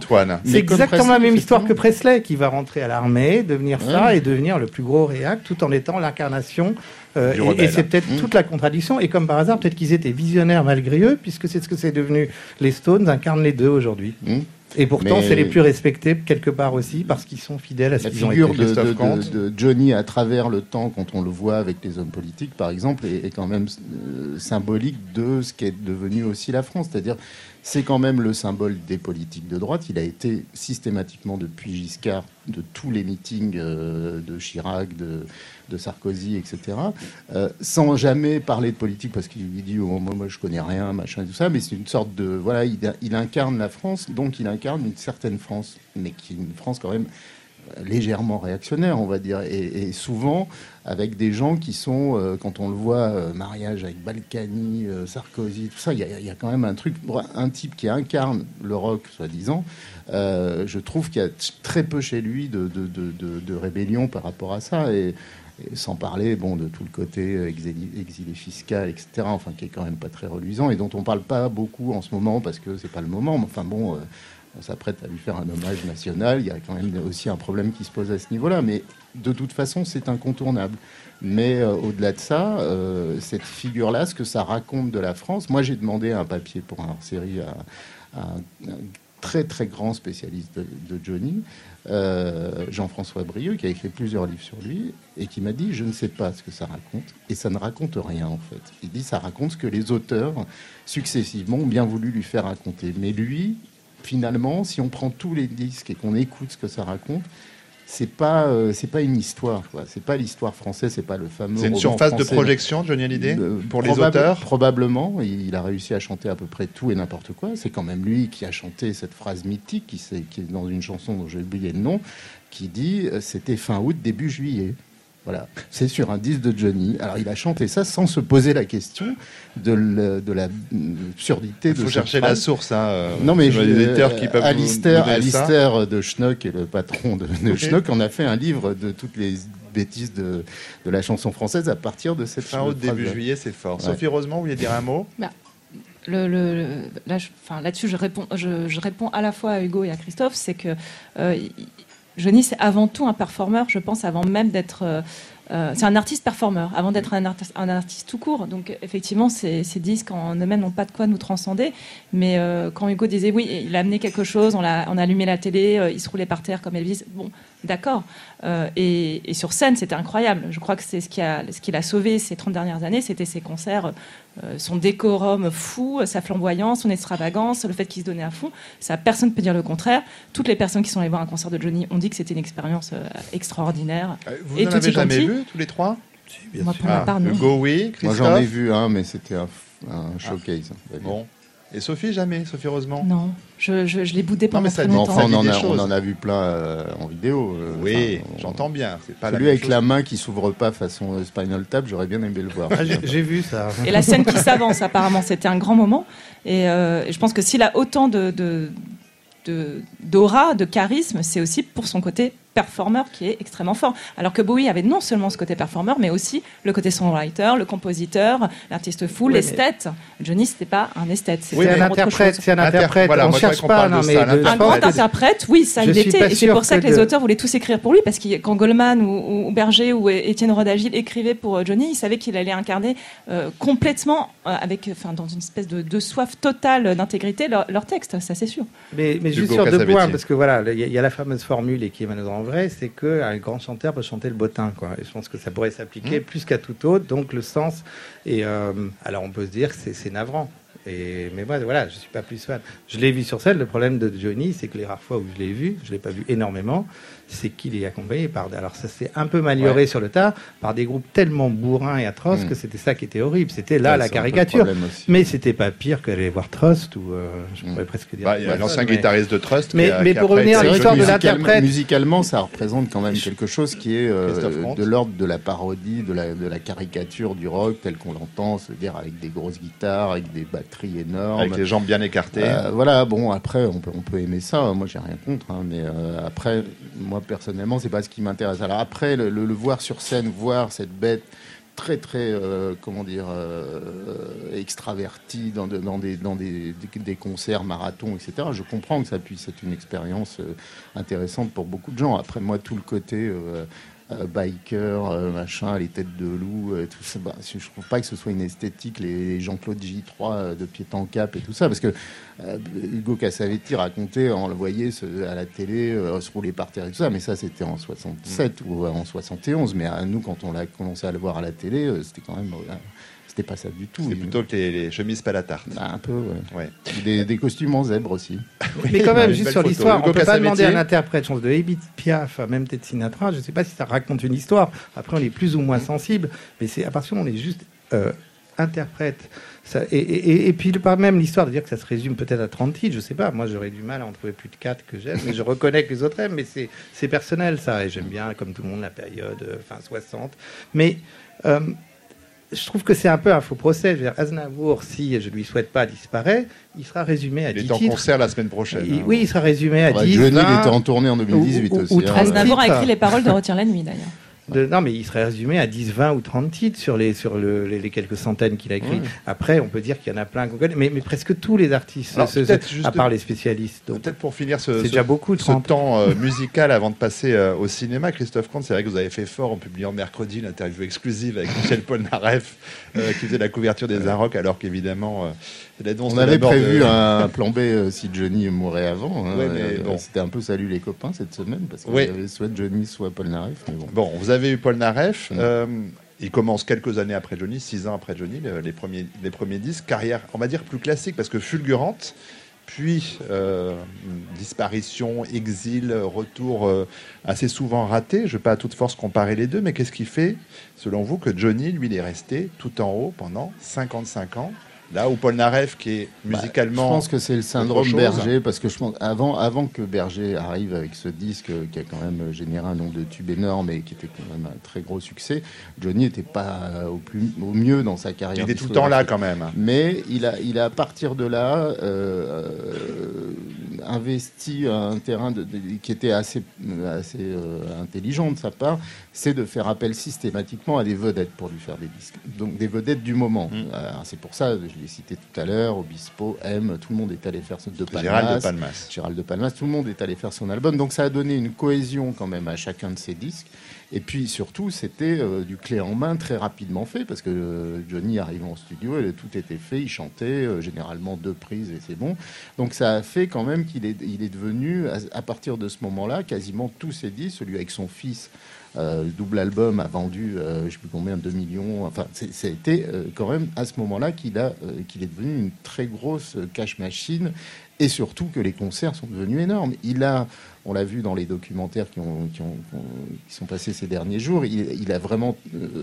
la même histoire que Presley, qui va rentrer à l'armée, devenir ça et devenir le plus gros réac, tout en étant l'incarnation. Et c'est peut-être toute la contradiction. Et comme par hasard, peut-être qu'ils étaient visionnaires malgré eux, puisque c'est ce que c'est devenu. Les Stones incarnent les deux aujourd'hui. Et pourtant, c'est les plus respectés quelque part aussi, parce qu'ils sont fidèles à ce qu'ils ont été. La figure de Johnny à travers le temps, quand on le voit avec les hommes politiques, par exemple, est quand même symbolique de ce qu'est devenu aussi la France. C'est-à-dire, c'est quand même le symbole des politiques de droite. Il a été systématiquement, depuis Giscard, de tous les meetings de Chirac, de Sarkozy, etc., sans jamais parler de politique, parce qu'il dit moi je connais rien, machin et tout ça, mais c'est une sorte de... Voilà, il incarne la France, donc il incarne une certaine France, mais qui est une France quand même légèrement réactionnaire, on va dire, et souvent avec des gens qui sont, quand on le voit, mariage avec Balkany, Sarkozy, tout ça, il y a quand même un truc, un type qui incarne le rock, soi-disant, je trouve qu'il y a très peu chez lui de rébellion par rapport à ça, et sans parler de tout le côté exilé fiscal, etc., enfin, qui est quand même pas très reluisant, et dont on parle pas beaucoup en ce moment, parce que c'est pas le moment, mais enfin bon... on s'apprête à lui faire un hommage national. Il y a quand même aussi un problème qui se pose à ce niveau-là. Mais de toute façon, c'est incontournable. Mais au-delà de ça, cette figure-là, ce que ça raconte de la France... Moi, j'ai demandé un papier pour un hors-série à un très, très grand spécialiste de Johnny, Jean-François Brieux, qui a écrit plusieurs livres sur lui, et qui m'a dit « Je ne sais pas ce que ça raconte. » Et ça ne raconte rien, en fait. Il dit « Ça raconte ce que les auteurs, successivement, ont bien voulu lui faire raconter. » Mais lui... Finalement, si on prend tous les disques et qu'on écoute ce que ça raconte, c'est pas une histoire, quoi. C'est pas l'histoire française, c'est pas le fameux. C'est une roman surface de français. projection, Johnny Hallyday, pour les auteurs. Probablement, il a réussi à chanter à peu près tout et n'importe quoi. C'est quand même lui qui a chanté cette phrase mythique qui est dans une chanson dont j'ai oublié le nom, qui dit c'était fin août, début juillet. Voilà, c'est sur un disque de Johnny. Alors il a chanté ça sans se poser la question de l'absurdité de. Il faut chercher la source. Non mais les éditeurs qui peuvent Alistair de Schnock, qui est le patron de Schnock, on a fait un livre de toutes les bêtises de la chanson française à partir de cette fin août, début juillet, c'est fort. Ouais. Sophie Rosemont, vous vouliez dire un mot? Là-dessus, je réponds à la fois à Hugo et à Christophe, c'est que Johnny, c'est avant tout un performeur, je pense, avant même d'être... c'est un artiste performeur, avant d'être un artiste tout court. Donc, effectivement, ces disques en eux-mêmes n'ont pas de quoi nous transcender. Mais quand Hugo disait, oui, il a amené quelque chose, on a allumé la télé, il se roulait par terre comme Elvis, bon, d'accord. Et sur scène, c'était incroyable. Je crois que c'est ce qui l'a sauvé ces 30 dernières années, c'était ses concerts, son décorum fou, sa flamboyance, son extravagance, le fait qu'il se donnait à fond. Ça, personne ne peut dire le contraire. Toutes les personnes qui sont allées voir un concert de Johnny ont dit que c'était une expérience extraordinaire. Vous n'en avez jamais vu, tous les trois? Moi, pour ma part, non. Hugo, oui. Christophe? Moi, j'en ai vu un, mais c'était un showcase. Bon. Et Sophie, jamais? Sophie Rosemont? Non, je l'ai boudé pendant très longtemps. Enfin, on en a vu plein en vidéo. Oui, j'entends bien. C'est pas celui avec la main qui s'ouvre pas façon Spinal Tap, j'aurais bien aimé le voir. J'ai vu ça. Et la scène qui s'avance, apparemment, c'était un grand moment. Et je pense que s'il a autant d'aura, de charisme, c'est aussi pour son côté performeur qui est extrêmement fort. Alors que Bowie avait non seulement ce côté performeur, mais aussi le côté songwriter, le compositeur, l'artiste fou, l'esthète. Johnny, c'était pas un esthète. C'est un interprète. C'est un interprète. Voilà, on cherche pas. Non, mais un grand interprète, oui, ça il était. Et c'est pour ça que les auteurs voulaient tous écrire pour lui, parce que quand Goldman ou Berger ou Étienne Rodagil écrivaient pour Johnny, ils savaient qu'il allait incarner complètement, dans une espèce de soif totale d'intégrité, leur texte, ça c'est sûr. Mais juste sur deux points, parce que voilà, il y a la fameuse formule et qui est malheureusement vrai, c'est qu'un grand chanteur peut chanter le bottin, quoi. Et je pense que ça pourrait s'appliquer plus qu'à tout autre, donc le sens. Et alors on peut se dire que c'est navrant. Mais moi, voilà, je suis pas plus fan. Je l'ai vu sur scène. Le problème de Johnny, c'est que les rares fois où je l'ai vu, je l'ai pas vu énormément, c'est qu'il est accompagné par... Alors ça s'est un peu amélioré sur le tard, par des groupes tellement bourrins et atroces que c'était ça qui était horrible. C'était là la caricature. Mais c'était pas pire qu'aller voir Trust ou je pourrais presque dire... Il y a l'ancien guitariste de Trust. Mais pour revenir à l'histoire de l'interprète... Musicalement, ça représente quand même quelque chose qui est de l'ordre de la parodie, de la caricature du rock tel qu'on l'entend, c'est-à-dire avec des grosses guitares, avec des batteries énormes. Avec les jambes bien écartées. Voilà, bon, après, on peut aimer ça. Moi, j'ai rien contre. Mais après, moi, personnellement, c'est pas ce qui m'intéresse. Alors après, le voir sur scène, voir cette bête très très extravertie dans des concerts marathons, etc. Je comprends que ça puisse être une expérience intéressante pour beaucoup de gens. Après, moi, tout le côté biker, machin, les têtes de loup, tout ça, je trouve pas que ce soit une esthétique, les Jean-Claude J3 de pied en cap et tout ça, parce que Hugo Cassavetti racontait, on le voyait à la télé se rouler par terre et tout ça, mais ça c'était en 67 ou en 71, mais à nous quand on a commencé à le voir à la télé, c'était quand même... C'était pas ça du tout. C'est plutôt que les chemises pas la tarte. Un peu, ouais. Des costumes en zèbre aussi. Mais quand même, juste sur l'histoire, on ne peut pas demander à un interprète, je pense, de Edith Piaf, même peut-être Sinatra, je ne sais pas si ça raconte une histoire. Après, on est plus ou moins sensible, mais c'est à partir du moment où on est juste interprète. Ça, et puis, même l'histoire de dire que ça se résume peut-être à 30 titres, je ne sais pas. Moi, j'aurais du mal à en trouver plus de 4 que j'aime, mais je reconnais que les autres aiment, mais c'est personnel, ça. Et j'aime bien, comme tout le monde, la période fin 60. Mais... je trouve que c'est un peu un faux procès. Je veux dire, Aznavour, si je ne lui souhaite pas disparaît, il sera résumé à 10 titres. Il est en concert la semaine prochaine. Oui, il sera résumé à 10. Johnny, il était en tournée en 2018 aussi. Aznavour a écrit les paroles de Retire la nuit, d'ailleurs. Non, mais il serait résumé à 10, 20 ou 30 titres sur les quelques centaines qu'il a écrits. Ouais. Après, on peut dire qu'il y en a plein qu'on connaît, mais presque tous les artistes, à part les spécialistes. Peut-être pour finir c'est déjà beaucoup, ce temps musical avant de passer au cinéma, Christophe Comte, c'est vrai que vous avez fait fort en publiant mercredi l'interview exclusive avec Michel Polnareff qui faisait la couverture des Arocs, alors qu'évidemment... on avait prévu un plan B si Johnny mourait avant. Ouais, mais bon. C'était un peu salut les copains cette semaine, parce qu'il y avait soit Johnny, soit Polnareff. Bon, vous avez eu Polnareff. Il commence quelques années après Johnny, 6 ans après Johnny, les premiers disques. Carrière, on va dire, plus classique, parce que fulgurante. puis disparition, exil, retour assez souvent raté. Je ne vais pas à toute force comparer les deux, mais qu'est-ce qui fait, selon vous, que Johnny, lui, il est resté tout en haut pendant 55 ans? Là où Paul Naref, qui est musicalement... je pense que c'est le syndrome Berger, parce que je pense avant que Berger arrive avec ce disque qui a quand même généré un nombre de tubes énormes et qui était quand même un très gros succès, Johnny n'était pas au mieux dans sa carrière. Il était tout le temps là quand même. Mais il a à partir de là investi un terrain qui était assez intelligent de sa part, c'est de faire appel systématiquement à des vedettes pour lui faire des disques. Donc des vedettes du moment. Alors, c'est pour ça, je l'ai cité tout à l'heure, Obispo, M, tout le monde est allé faire Gérald de Palmas, tout le monde est allé faire son album. Donc ça a donné une cohésion quand même à chacun de ces disques. Et puis surtout, c'était du clé en main très rapidement fait, parce que Johnny arrivait en studio et tout était fait, il chantait, généralement 2 prises et c'est bon. Donc ça a fait quand même qu'il est devenu, à partir de ce moment-là, quasiment tous ses disques, celui avec son fils, le double album a vendu, je ne sais plus combien, 2 millions. Enfin, c'était quand même à ce moment-là qu'il est devenu une très grosse cash machine, et surtout que les concerts sont devenus énormes. On l'a vu dans les documentaires qui sont passés ces derniers jours, il a vraiment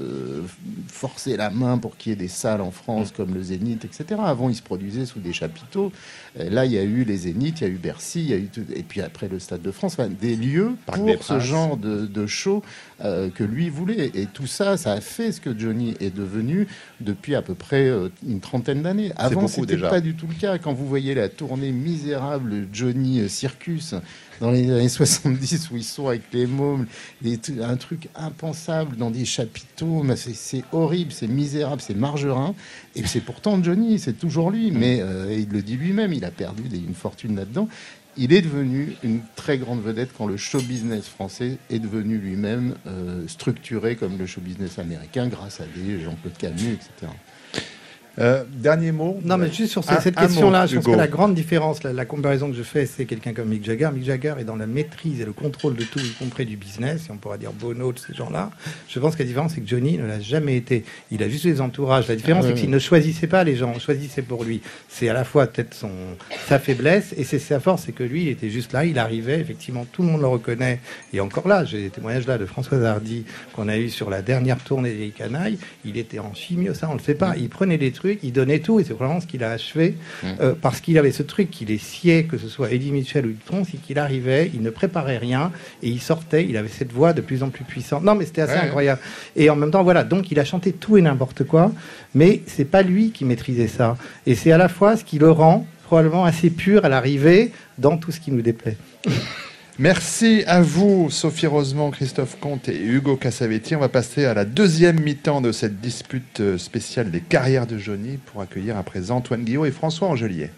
forcé la main pour qu'il y ait des salles en France comme le Zénith, etc. Avant, il se produisait sous des chapiteaux. Là, il y a eu les Zéniths, il y a eu Bercy, il y a eu et puis après le Stade de France, des lieux pour ce genre de show que lui voulait. Et tout ça, ça a fait ce que Johnny est devenu depuis à peu près une trentaine d'années. Avant, c'était pas du tout le cas. Quand vous voyez la tournée misérable Johnny Circus dans les années 70, où ils sont avec les mômes, un truc impensable dans des chapiteaux, c'est horrible, c'est misérable, c'est margerin, et c'est pourtant Johnny, c'est toujours lui, mais il le dit lui-même, il a perdu une fortune là-dedans. Il est devenu une très grande vedette quand le show business français est devenu lui-même structuré comme le show business américain, grâce à des Jean-Claude Camus, etc. Dernier mot. Non, mais juste sur cette question-là, je pense que la grande différence, la comparaison que je fais, c'est quelqu'un comme Mick Jagger. Mick Jagger est dans la maîtrise et le contrôle de tout, y compris du business, et on pourra dire Bono, de ces gens-là. Je pense que la différence, c'est que Johnny ne l'a jamais été. Il a juste les entourages. La différence, c'est qu'il ne choisissait pas les gens, on choisissait pour lui. C'est à la fois peut-être sa faiblesse, et c'est sa force, c'est que lui, il était juste là, il arrivait, effectivement, tout le monde le reconnaît. Et encore là, j'ai des témoignages là de Françoise Hardy qu'on a eu sur la dernière tournée des Canailles. Il était en chimio, ça, on le sait pas. Il prenait des trucs, il donnait tout, et c'est vraiment ce qu'il a achevé, parce qu'il avait ce truc qui les sciait, que ce soit Eddie Mitchell ou Dutron, c'est qu'il arrivait, il ne préparait rien, et il sortait, il avait cette voix de plus en plus puissante. Non, mais c'était assez incroyable. Et en même temps, voilà, donc il a chanté tout et n'importe quoi, mais c'est pas lui qui maîtrisait ça. Et c'est à la fois ce qui le rend probablement assez pur à l'arrivée dans tout ce qui nous déplaît. Merci à vous, Sophie Rosemont, Christophe Comte et Hugo Cassavetti. On va passer à la deuxième mi-temps de cette dispute spéciale des carrières de Johnny pour accueillir à présent Antoine Guillot et François Angelier.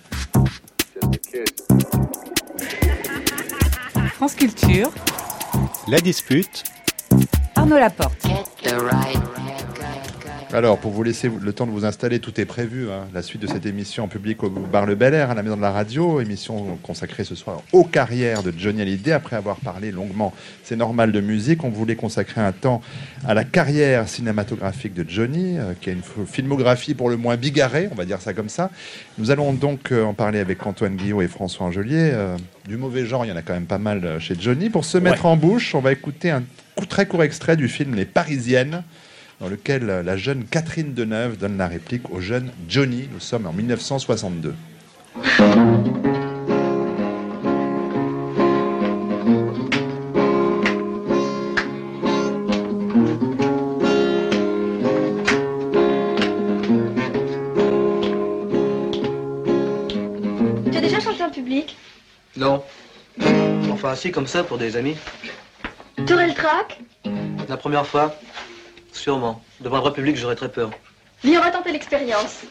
France Culture. La dispute. Arnaud Laporte. Alors, pour vous laisser le temps de vous installer, tout est prévu. La suite de cette émission en public au bar Le Bel Air, à la Maison de la Radio. Émission consacrée ce soir aux carrières de Johnny Hallyday. Après avoir parlé longuement, c'est normal, de musique, on voulait consacrer un temps à la carrière cinématographique de Johnny, qui a une filmographie pour le moins bigarrée, on va dire ça comme ça. Nous allons donc en parler avec Antoine Guillot et François Angelier. Du mauvais genre, il y en a quand même pas mal chez Johnny. Pour se mettre en bouche, on va écouter un très court extrait du film Les Parisiennes, dans lequel la jeune Catherine Deneuve donne la réplique au jeune Johnny. Nous sommes en 1962. Tu as déjà chanté en public? Non. Enfin, si, comme ça, pour des amis. Tu aurais le trac? La première fois, sûrement. Devant un vrai public, j'aurais très peur. Viens, on va tenter l'expérience.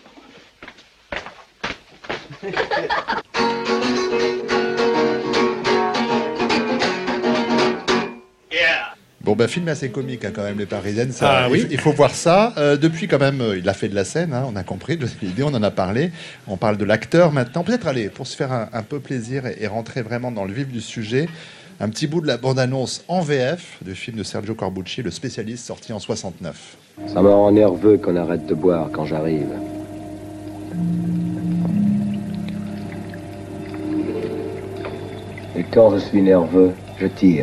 Bon, film assez comique quand même, Les Parisiennes. Ça, oui. Il faut voir ça. Depuis quand même, il a fait de la scène, on a compris l'idée, on en a parlé. On parle de l'acteur maintenant. Peut-être, allez, pour se faire un peu plaisir et rentrer vraiment dans le vif du sujet, un petit bout de la bande-annonce en VF du film de Sergio Corbucci, Le Spécialiste, sorti en 69. Ça me rend nerveux qu'on arrête de boire quand j'arrive. Et quand je suis nerveux, je tire.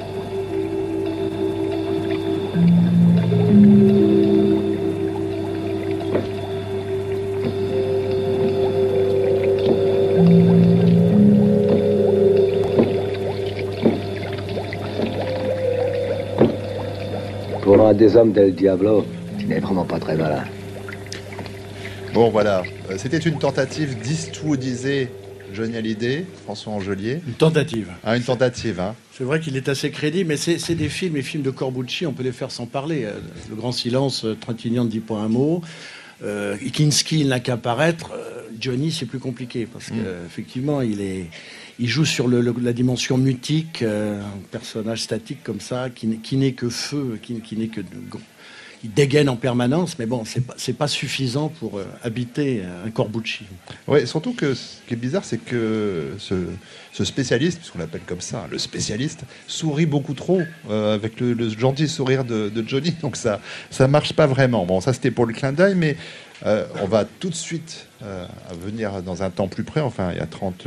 Pour un des hommes del Diablo, tu n'es vraiment pas très malin. Bon, voilà. C'était une tentative d'eastwoodiser Johnny Hallyday, François Angelier. Une tentative. Ah, une tentative, hein. C'est vrai qu'il est assez crédible, mais c'est des films, les films de Corbucci, on peut les faire sans parler. Le Grand Silence, Trintignant ne dit pas un mot. Kinski, il n'a qu'à apparaître. Johnny, c'est plus compliqué, parce qu'effectivement, il joue sur la dimension mutique, un personnage statique comme ça, qui n'est que feu, qui n'est que... Il dégaine en permanence, mais bon, c'est pas suffisant pour habiter un Corbucci. Oui, surtout que ce qui est bizarre, c'est que ce spécialiste, puisqu'on l'appelle comme ça, le spécialiste, sourit beaucoup trop avec le gentil sourire de Johnny, donc ça marche pas vraiment. Bon, ça c'était pour le clin d'œil, mais on va tout de suite venir dans un temps plus près, enfin il y a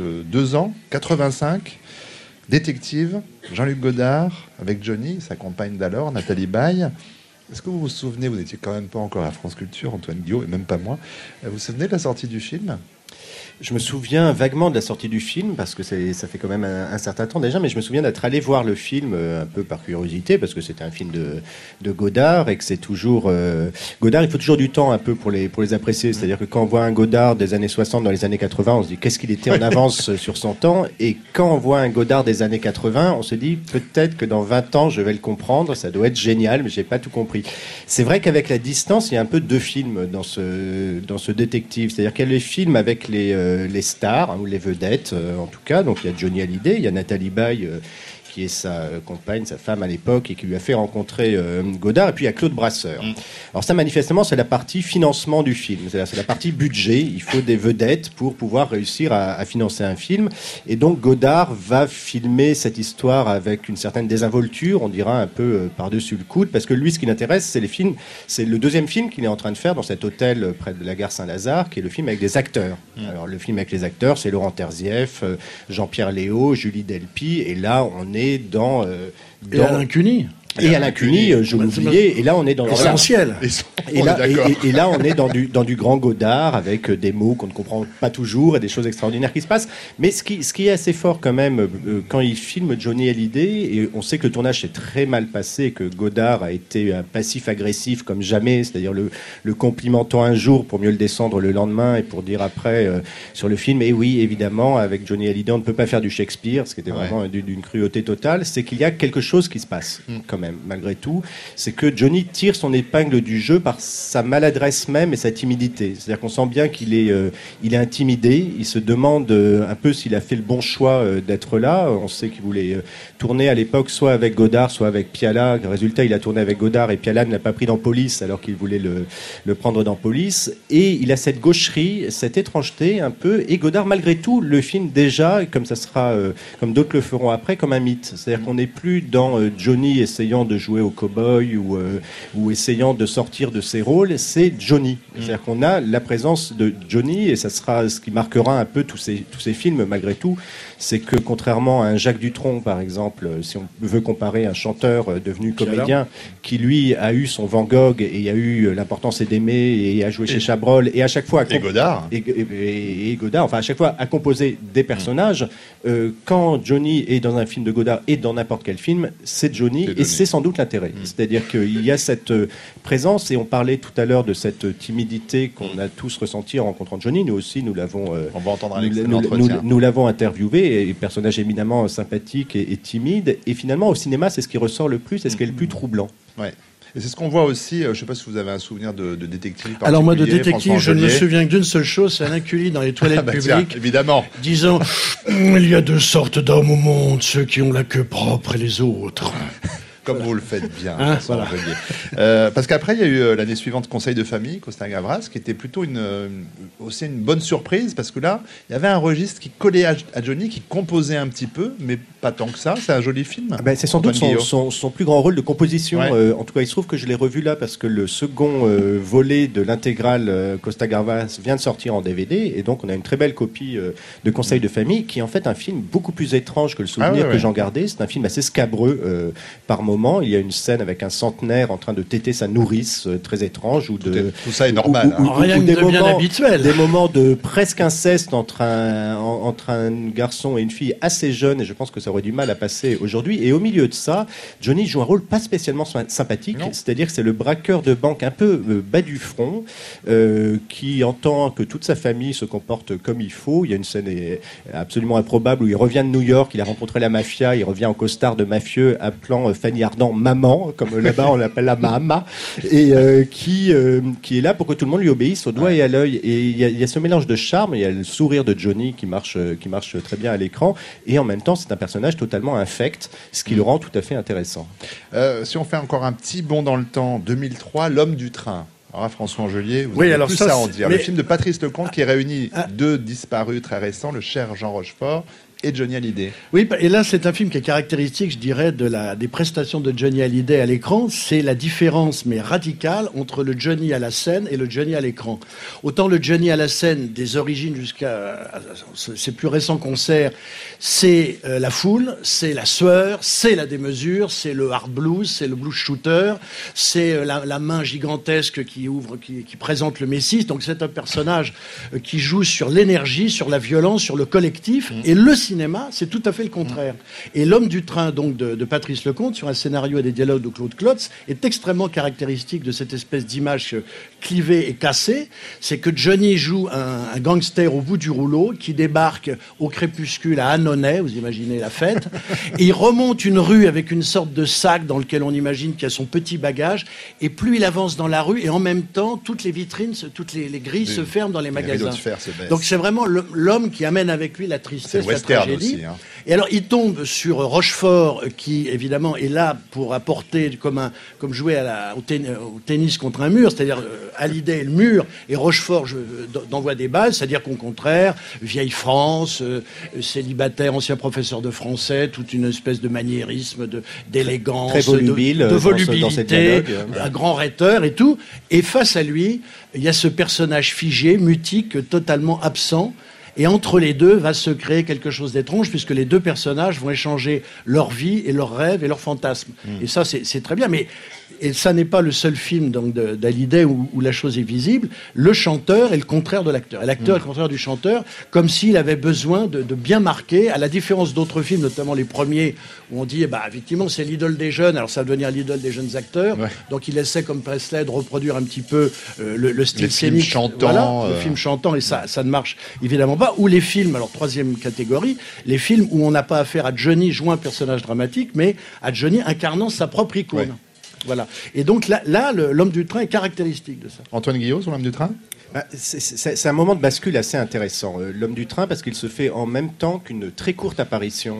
32 ans, 85, détective, Jean-Luc Godard avec Johnny, sa compagne d'alors, Nathalie Baye. Est-ce que vous vous souvenez, vous n'étiez quand même pas encore à France Culture, Antoine Guillot, et même pas moi, vous vous souvenez de la sortie du film ? Je me souviens vaguement de la sortie du film, parce que ça fait quand même un certain temps déjà, mais je me souviens d'être allé voir le film un peu par curiosité, parce que c'était un film de Godard, et que c'est toujours... Godard, il faut toujours du temps un peu pour les apprécier, c'est-à-dire que quand on voit un Godard des années 60 dans les années 80, on se dit qu'est-ce qu'il était en avance sur son temps, et quand on voit un Godard des années 80, on se dit peut-être que dans 20 ans, je vais le comprendre, ça doit être génial, mais j'ai pas tout compris. C'est vrai qu'avec la distance, il y a un peu deux films dans ce détective, c'est-à-dire qu'il y a les films avec les stars, hein, ou les vedettes en tout cas. Donc il y a Johnny Hallyday, il y a Nathalie Baye qui est sa compagne, sa femme à l'époque, et qui lui a fait rencontrer Godard, et puis il y a Claude Brasseur. Alors ça, manifestement, c'est la partie financement du film, c'est-à-dire c'est la partie budget. Il faut des vedettes pour pouvoir réussir à financer un film, et donc Godard va filmer cette histoire avec une certaine désinvolture, on dira un peu par-dessus le coude, parce que lui, ce qui l'intéresse, c'est les films. C'est le deuxième film qu'il est en train de faire dans cet hôtel près de la gare Saint-Lazare, qui est le film avec des acteurs. Alors le film avec les acteurs, c'est Laurent Terzieff, Jean-Pierre Léaud, Julie Delpy, et là, on est dans Alain Cuny. Et Alain Cuny, je l'oubliais, et là on est dans l'essentiel. Et là on est dans du grand Godard avec des mots qu'on ne comprend pas toujours et des choses extraordinaires qui se passent. Mais ce qui est assez fort quand même quand il filme Johnny Hallyday, et on sait que le tournage s'est très mal passé, que Godard a été un passif agressif comme jamais, c'est-à-dire le complimentant un jour pour mieux le descendre le lendemain et pour dire après sur le film, et oui évidemment avec Johnny Hallyday on ne peut pas faire du Shakespeare, ce qui était vraiment d'une cruauté totale. C'est qu'il y a quelque chose qui se passe quand même. Malgré tout, c'est que Johnny tire son épingle du jeu par sa maladresse même et sa timidité. C'est-à-dire qu'on sent bien qu'il est intimidé. Il se demande un peu s'il a fait le bon choix d'être là. On sait qu'il voulait tourner à l'époque soit avec Godard, soit avec Piala. Résultat, il a tourné avec Godard et Piala ne l'a pas pris dans Police alors qu'il voulait le prendre dans Police. Et il a cette gaucherie, cette étrangeté un peu. Et Godard, malgré tout, le filme déjà, comme ça sera, comme d'autres le feront après, comme un mythe. C'est-à-dire qu'on n'est plus dans Johnny essayant de jouer au cow-boy ou essayant de sortir de ses rôles, c'est Johnny. C'est-à-dire qu'on a la présence de Johnny, et ça sera ce qui marquera un peu tous ces films malgré tout, c'est que contrairement à un Jacques Dutronc par exemple, si on veut comparer un chanteur devenu comédien qui lui a eu son Van Gogh et a eu L'important c'est d'aimer et a joué chez Chabrol et à chaque fois et Godard et Godard, enfin à chaque fois a composé des personnages, quand Johnny est dans un film de Godard et dans n'importe quel film, c'est Johnny, et c'est sans doute l'intérêt. C'est-à-dire qu'il y a cette présence, et on parlait tout à l'heure de cette timidité qu'on a tous ressentie en rencontrant Johnny. Nous aussi, nous l'avons on va entendre un extrait d'entretien. Nous l'avons interviewé, et personnage éminemment sympathique et timide, et finalement au cinéma c'est ce qui ressort le plus, c'est ce qui est le plus troublant. Ouais. Et c'est ce qu'on voit aussi, je ne sais pas si vous avez un souvenir de détective. Alors moi, de détective, je ne me souviens que d'une seule chose, c'est Alain Cuny dans les toilettes publiques. Tiens, évidemment. Disant, il y a deux sortes d'hommes au monde, ceux qui ont la queue propre et les autres. Comme vous le faites bien. Hein, Vincent voilà. Rognier. Parce qu'après, il y a eu l'année suivante Conseil de famille, Costa Gavras, qui était plutôt aussi une bonne surprise, parce que là, il y avait un registre qui collait à Johnny, qui composait un petit peu, mais pas tant que ça. C'est un joli film. C'est sans doute son plus grand rôle de composition. Ouais. En tout cas, il se trouve que je l'ai revu là parce que le second volet de l'intégrale Costa Gavras vient de sortir en DVD, et donc on a une très belle copie de Conseil de famille, qui est en fait un film beaucoup plus étrange que le souvenir que j'en gardais. C'est un film assez scabreux par moment. Il y a une scène avec un centenaire en train de téter sa nourrice, très étrange. Tout ça est normal. Rien de bien habituel. Des moments de presque inceste entre un garçon et une fille assez jeune, et je pense que ça aurait du mal à passer aujourd'hui. Et au milieu de ça, Johnny joue un rôle pas spécialement sympathique, c'est-à-dire que c'est le braqueur de banque un peu bas du front, qui entend que toute sa famille se comporte comme il faut. Il y a une scène absolument improbable où il revient de New York, il a rencontré la mafia, il revient en costard de mafieux appelant Fanny Ardant maman, comme là-bas on l'appelle la mama, et qui est là pour que tout le monde lui obéisse au doigt et à l'œil. Et il y a ce mélange de charme, il y a le sourire de Johnny qui marche très bien à l'écran, et en même temps c'est un personnage totalement infect, ce qui le rend tout à fait intéressant. Si on fait encore un petit bond dans le temps, 2003, L'homme du train. Alors François Angelier, vous avez plus à en dire. Le film de Patrice Lecomte qui réunit deux disparus très récents, le cher Jean Rochefort et Johnny Hallyday. Oui, et là c'est un film qui est caractéristique, je dirais, des prestations de Johnny Hallyday à l'écran. C'est la différence, mais radicale, entre le Johnny à la scène et le Johnny à l'écran. Autant le Johnny à la scène, des origines jusqu'à ses plus récents concerts, c'est la foule, c'est la sueur, c'est la démesure, c'est le hard blues, c'est le blues shooter, c'est la main gigantesque qui ouvre, qui présente le Messie. Donc c'est un personnage qui joue sur l'énergie, sur la violence, sur le collectif. Et le cinéma, c'est tout à fait le contraire. Et L'homme du train, donc de Patrice Lecomte, sur un scénario et des dialogues de Claude Klotz, est extrêmement caractéristique de cette espèce d'image clivée et cassée. C'est que Johnny joue un gangster au bout du rouleau qui débarque au crépuscule à Annonay, vous imaginez la fête, et il remonte une rue avec une sorte de sac dans lequel on imagine qu'il y a son petit bagage, et plus il avance dans la rue, et en même temps, toutes les vitrines, toutes les grilles se ferment dans les magasins. Donc c'est vraiment l'homme qui amène avec lui la tristesse, la tragédie. Aussi, hein. Et alors il tombe sur Rochefort, qui évidemment est là pour apporter comme jouer au tennis contre un mur, c'est-à-dire Hallyday est le mur et Rochefort d'envoie des balles, c'est-à-dire qu'au contraire, vieille France, célibataire, ancien professeur de français, toute une espèce de maniérisme, d'élégance, très volubile, de volubilité, dans ces dialogues. Un grand rhéteur et tout. Et face à lui, il y a ce personnage figé, mutique, totalement absent. Et entre les deux va se créer quelque chose d'étrange, puisque les deux personnages vont échanger leur vie et leurs rêves et leurs fantasmes. Et ça, c'est très bien. Mais et ça n'est pas le seul film d'Hallyday où la chose est visible. Le chanteur est le contraire de l'acteur. Et l'acteur est le contraire du chanteur, comme s'il avait besoin de bien marquer, à la différence d'autres films, notamment les premiers, où on dit, effectivement, c'est l'idole des jeunes, alors ça va devenir l'idole des jeunes acteurs. Ouais. Donc il essaie, comme Presley, de reproduire un petit peu le style scénique. Le film chantant, et ça ne marche évidemment pas. Ou les films, alors troisième catégorie, les films où on n'a pas affaire à Johnny jouant un personnage dramatique, mais à Johnny incarnant sa propre icône. Ouais. Voilà. Et donc là, l'homme du train est caractéristique de ça. Antoine Guillot sur l'homme du train ? C'est un moment de bascule assez intéressant, l'homme du train, parce qu'il se fait en même temps qu'une très courte apparition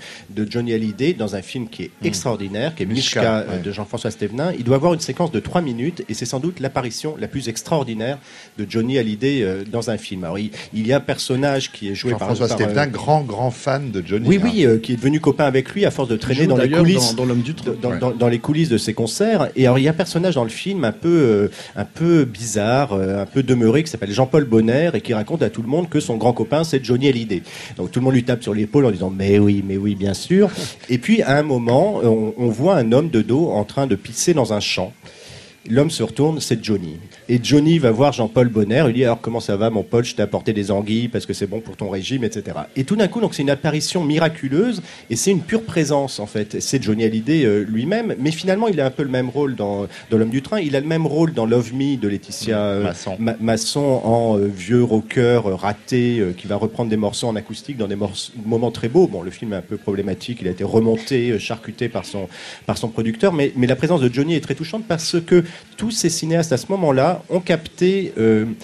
de Johnny Hallyday dans un film qui est extraordinaire, qui est Mishka de Jean-François Stévenin. Il doit avoir une séquence de 3 minutes, et c'est sans doute l'apparition la plus extraordinaire de Johnny Hallyday dans un film. Alors, il y a un personnage qui est joué par Jean-François Stévenin, grand fan de Johnny. Oui, qui est devenu copain avec lui à force de traîner dans les coulisses, dans l'homme du train. Dans les coulisses de ses concerts. Et alors, il y a un personnage dans le film un peu bizarre, un peu demeuré, qui s'appelle Jean-Paul Bonner, et qui raconte à tout le monde que son grand copain c'est Johnny Hallyday. Donc tout le monde lui tape sur l'épaule en disant mais oui bien sûr. Et puis à un moment on voit un homme de dos en train de pisser dans un champ. L'homme se retourne, c'est Johnny. Et Johnny va voir Jean-Paul Bonner, il lui dit alors comment ça va mon Paul, je t'ai apporté des anguilles parce que c'est bon pour ton régime, etc. Et tout d'un coup, donc c'est une apparition miraculeuse et c'est une pure présence en fait. C'est Johnny Hallyday lui-même, mais finalement il a un peu le même rôle dans L'homme du train, il a le même rôle dans Love Me de Laetitia Masson en vieux rocker raté qui va reprendre des morceaux en acoustique dans des moments très beaux. Bon, le film est un peu problématique, il a été remonté, charcuté par son producteur, mais la présence de Johnny est très touchante parce que tous ces cinéastes à ce moment-là ont capté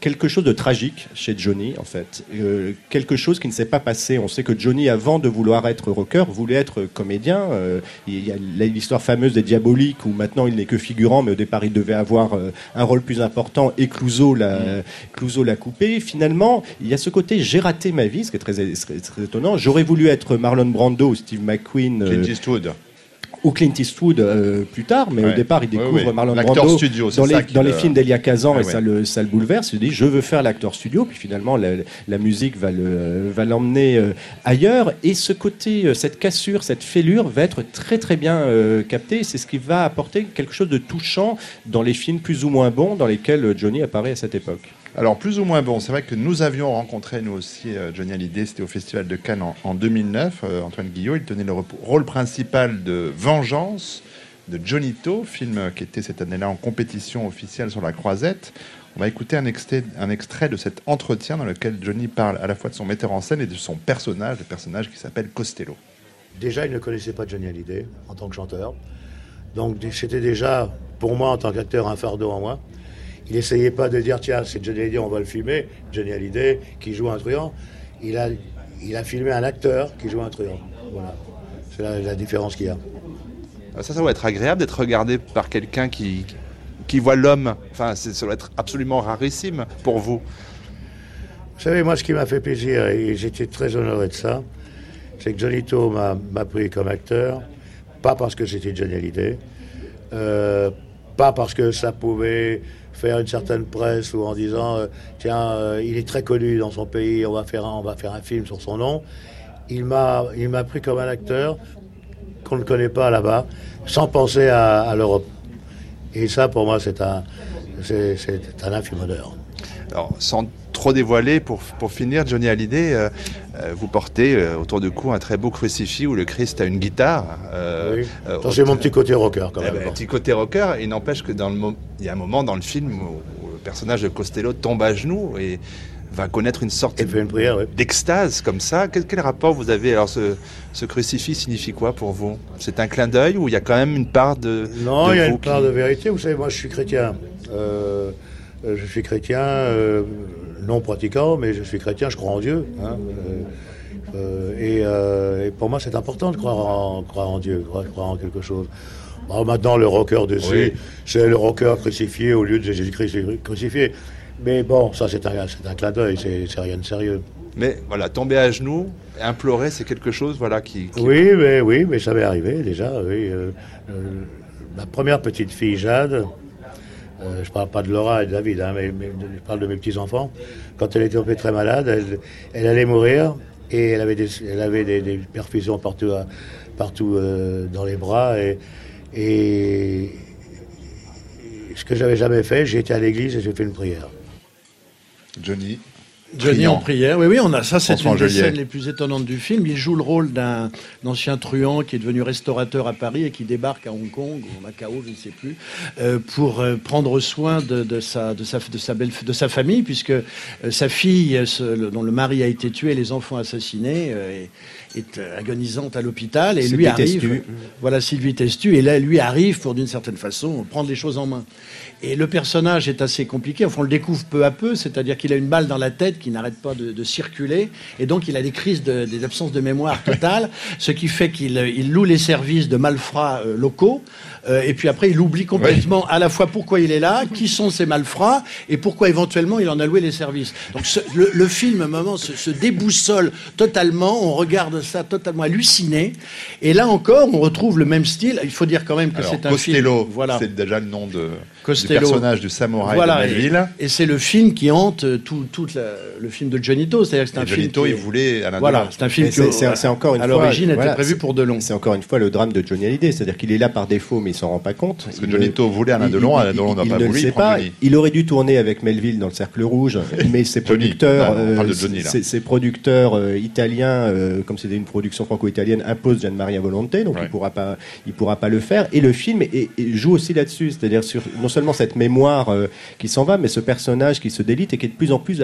quelque chose de tragique chez Johnny, en fait. Quelque chose qui ne s'est pas passé. On sait que Johnny, avant de vouloir être rocker, voulait être comédien. Il y a l'histoire fameuse des Diaboliques, où maintenant il n'est que figurant, mais au départ il devait avoir un rôle plus important, et Clouseau l'a coupé. Finalement, il y a ce côté « j'ai raté ma vie », ce qui est très étonnant. J'aurais voulu être Marlon Brando ou Steve McQueen. Clint Eastwood. Ou Clint Eastwood plus tard, mais au départ il découvre Marlon Brando studio, dans les films d'Elia Kazan, et ça le bouleverse. Il se dit je veux faire l'acteur studio, puis finalement la musique va l'emmener ailleurs, et ce côté, cette cassure, cette fêlure va être très très bien captée. C'est ce qui va apporter quelque chose de touchant dans les films plus ou moins bons dans lesquels Johnny apparaît à cette époque. Alors, plus ou moins bon, c'est vrai que nous avions rencontré, nous aussi, Johnny Hallyday, c'était au Festival de Cannes en 2009. Antoine Guillot, il tenait le rôle principal de Vengeance, de Johnito, film qui était cette année-là en compétition officielle sur la Croisette. On va écouter un extrait de cet entretien dans lequel Johnny parle à la fois de son metteur en scène et de son personnage, le personnage qui s'appelle Costello. Déjà, il ne connaissait pas Johnny Hallyday en tant que chanteur. Donc, c'était déjà, pour moi, en tant qu'acteur, un fardeau en moi. Il n'essayait pas de dire, tiens, c'est Johnny Hallyday, on va le filmer. Johnny Hallyday qui joue un truand. Il a filmé un acteur qui joue un truand. Voilà. C'est la différence qu'il y a. Ça doit être agréable d'être regardé par quelqu'un qui voit l'homme. Enfin, ça doit être absolument rarissime pour vous. Vous savez, moi, ce qui m'a fait plaisir, et j'étais très honoré de ça, c'est que Johnito m'a pris comme acteur, pas parce que j'étais Johnny Hallyday, pas parce que ça pouvait faire une certaine presse ou en disant tiens, il est très connu dans son pays, on va faire un film sur son nom. Il m'a pris comme un acteur qu'on ne connaît pas là-bas, sans penser à l'Europe. Et ça, pour moi, c'est un infime honneur. Alors, sans trop dévoiler, pour finir, Johnny Hallyday, vous portez autour du cou un très beau crucifix où le Christ a une guitare. Oui. C'est mon petit côté rocker, quand même. Petit côté rocker, il n'empêche que il y a un moment dans le film où le personnage de Costello tombe à genoux et va connaître une sorte d'extase comme ça. Quel rapport vous avez? Alors, ce crucifix signifie quoi pour vous? C'est un clin d'œil ou il y a quand même une part de... Non, il y a une part de vérité. Vous savez, moi, je suis chrétien. Je suis chrétien, non pratiquant, mais je suis chrétien, je crois en Dieu. Hein, et pour moi, c'est important de croire en Dieu, de croire en quelque chose. Bon, maintenant, le rocker dessus, c'est le rocker crucifié au lieu de Jésus-Christ crucifié. Mais bon, ça, c'est un clin d'œil, c'est rien de sérieux. Mais voilà, tomber à genoux, implorer, c'est quelque chose qui... Oui, mais ça m'est arrivé déjà. Oui, ma première petite fille, Jade... je ne parle pas de Laura et de David, hein, mais je parle de mes petits-enfants. Quand elle était tombée très malade, elle allait mourir et elle avait des perfusions partout dans les bras. Et ce que j'avais jamais fait, j'ai été à l'église et j'ai fait une prière. Johnny en prière, oui, on a ça, c'est une des scènes les plus étonnantes du film. Il joue le rôle d'un ancien truand qui est devenu restaurateur à Paris et qui débarque à Hong Kong ou à Macao, je ne sais plus, pour prendre soin de sa famille, puisque sa fille, dont le mari a été tué, les enfants assassinés, est agonisante à l'hôpital, et lui arrive. Voilà, Sylvie Testu, et là, lui arrive pour, d'une certaine façon, prendre les choses en main. Et le personnage est assez compliqué. Enfin, on le découvre peu à peu, c'est-à-dire qu'il a une balle dans la tête qui n'arrête pas de circuler, et donc il a des crises des absences de mémoire totales, ce qui fait qu'il loue les services de malfrats locaux, et puis après il oublie complètement à la fois pourquoi il est là, qui sont ces malfrats, et pourquoi éventuellement il en a loué les services. Donc le film, à un moment, se déboussole totalement, on regarde ça totalement halluciné, et là encore, on retrouve le même style. Il faut dire quand même que c'est un Costello, film... Voilà. C'est déjà le nom du Costello, personnage du samouraï de Melville. Et c'est le film qui hante tout le film de Johnito. C'est-à-dire que c'est un film Johnito, il voulait Alain Delon. Voilà, c'est un film qui, c'est encore une à fois, l'origine, était prévu pour Delon. C'est encore une fois le drame de Johnny Hallyday. C'est-à-dire qu'il est là par défaut, mais il s'en rend pas compte. Parce que Johnito voulait Alain Delon, Alain Delon n'a pas voulu. Il ne sait pas. Il aurait dû tourner avec Melville dans Le Cercle Rouge, mais ses producteurs, ses producteurs italiens, comme c'était une production franco-italienne, imposent Gian Maria Volonté, donc il pourra pas le faire. Et le film joue aussi là-dessus, c'est-à-dire sur non seulement cette mémoire qui s'en va, mais ce personnage qui se délite et qui est de plus en plus ailleurs.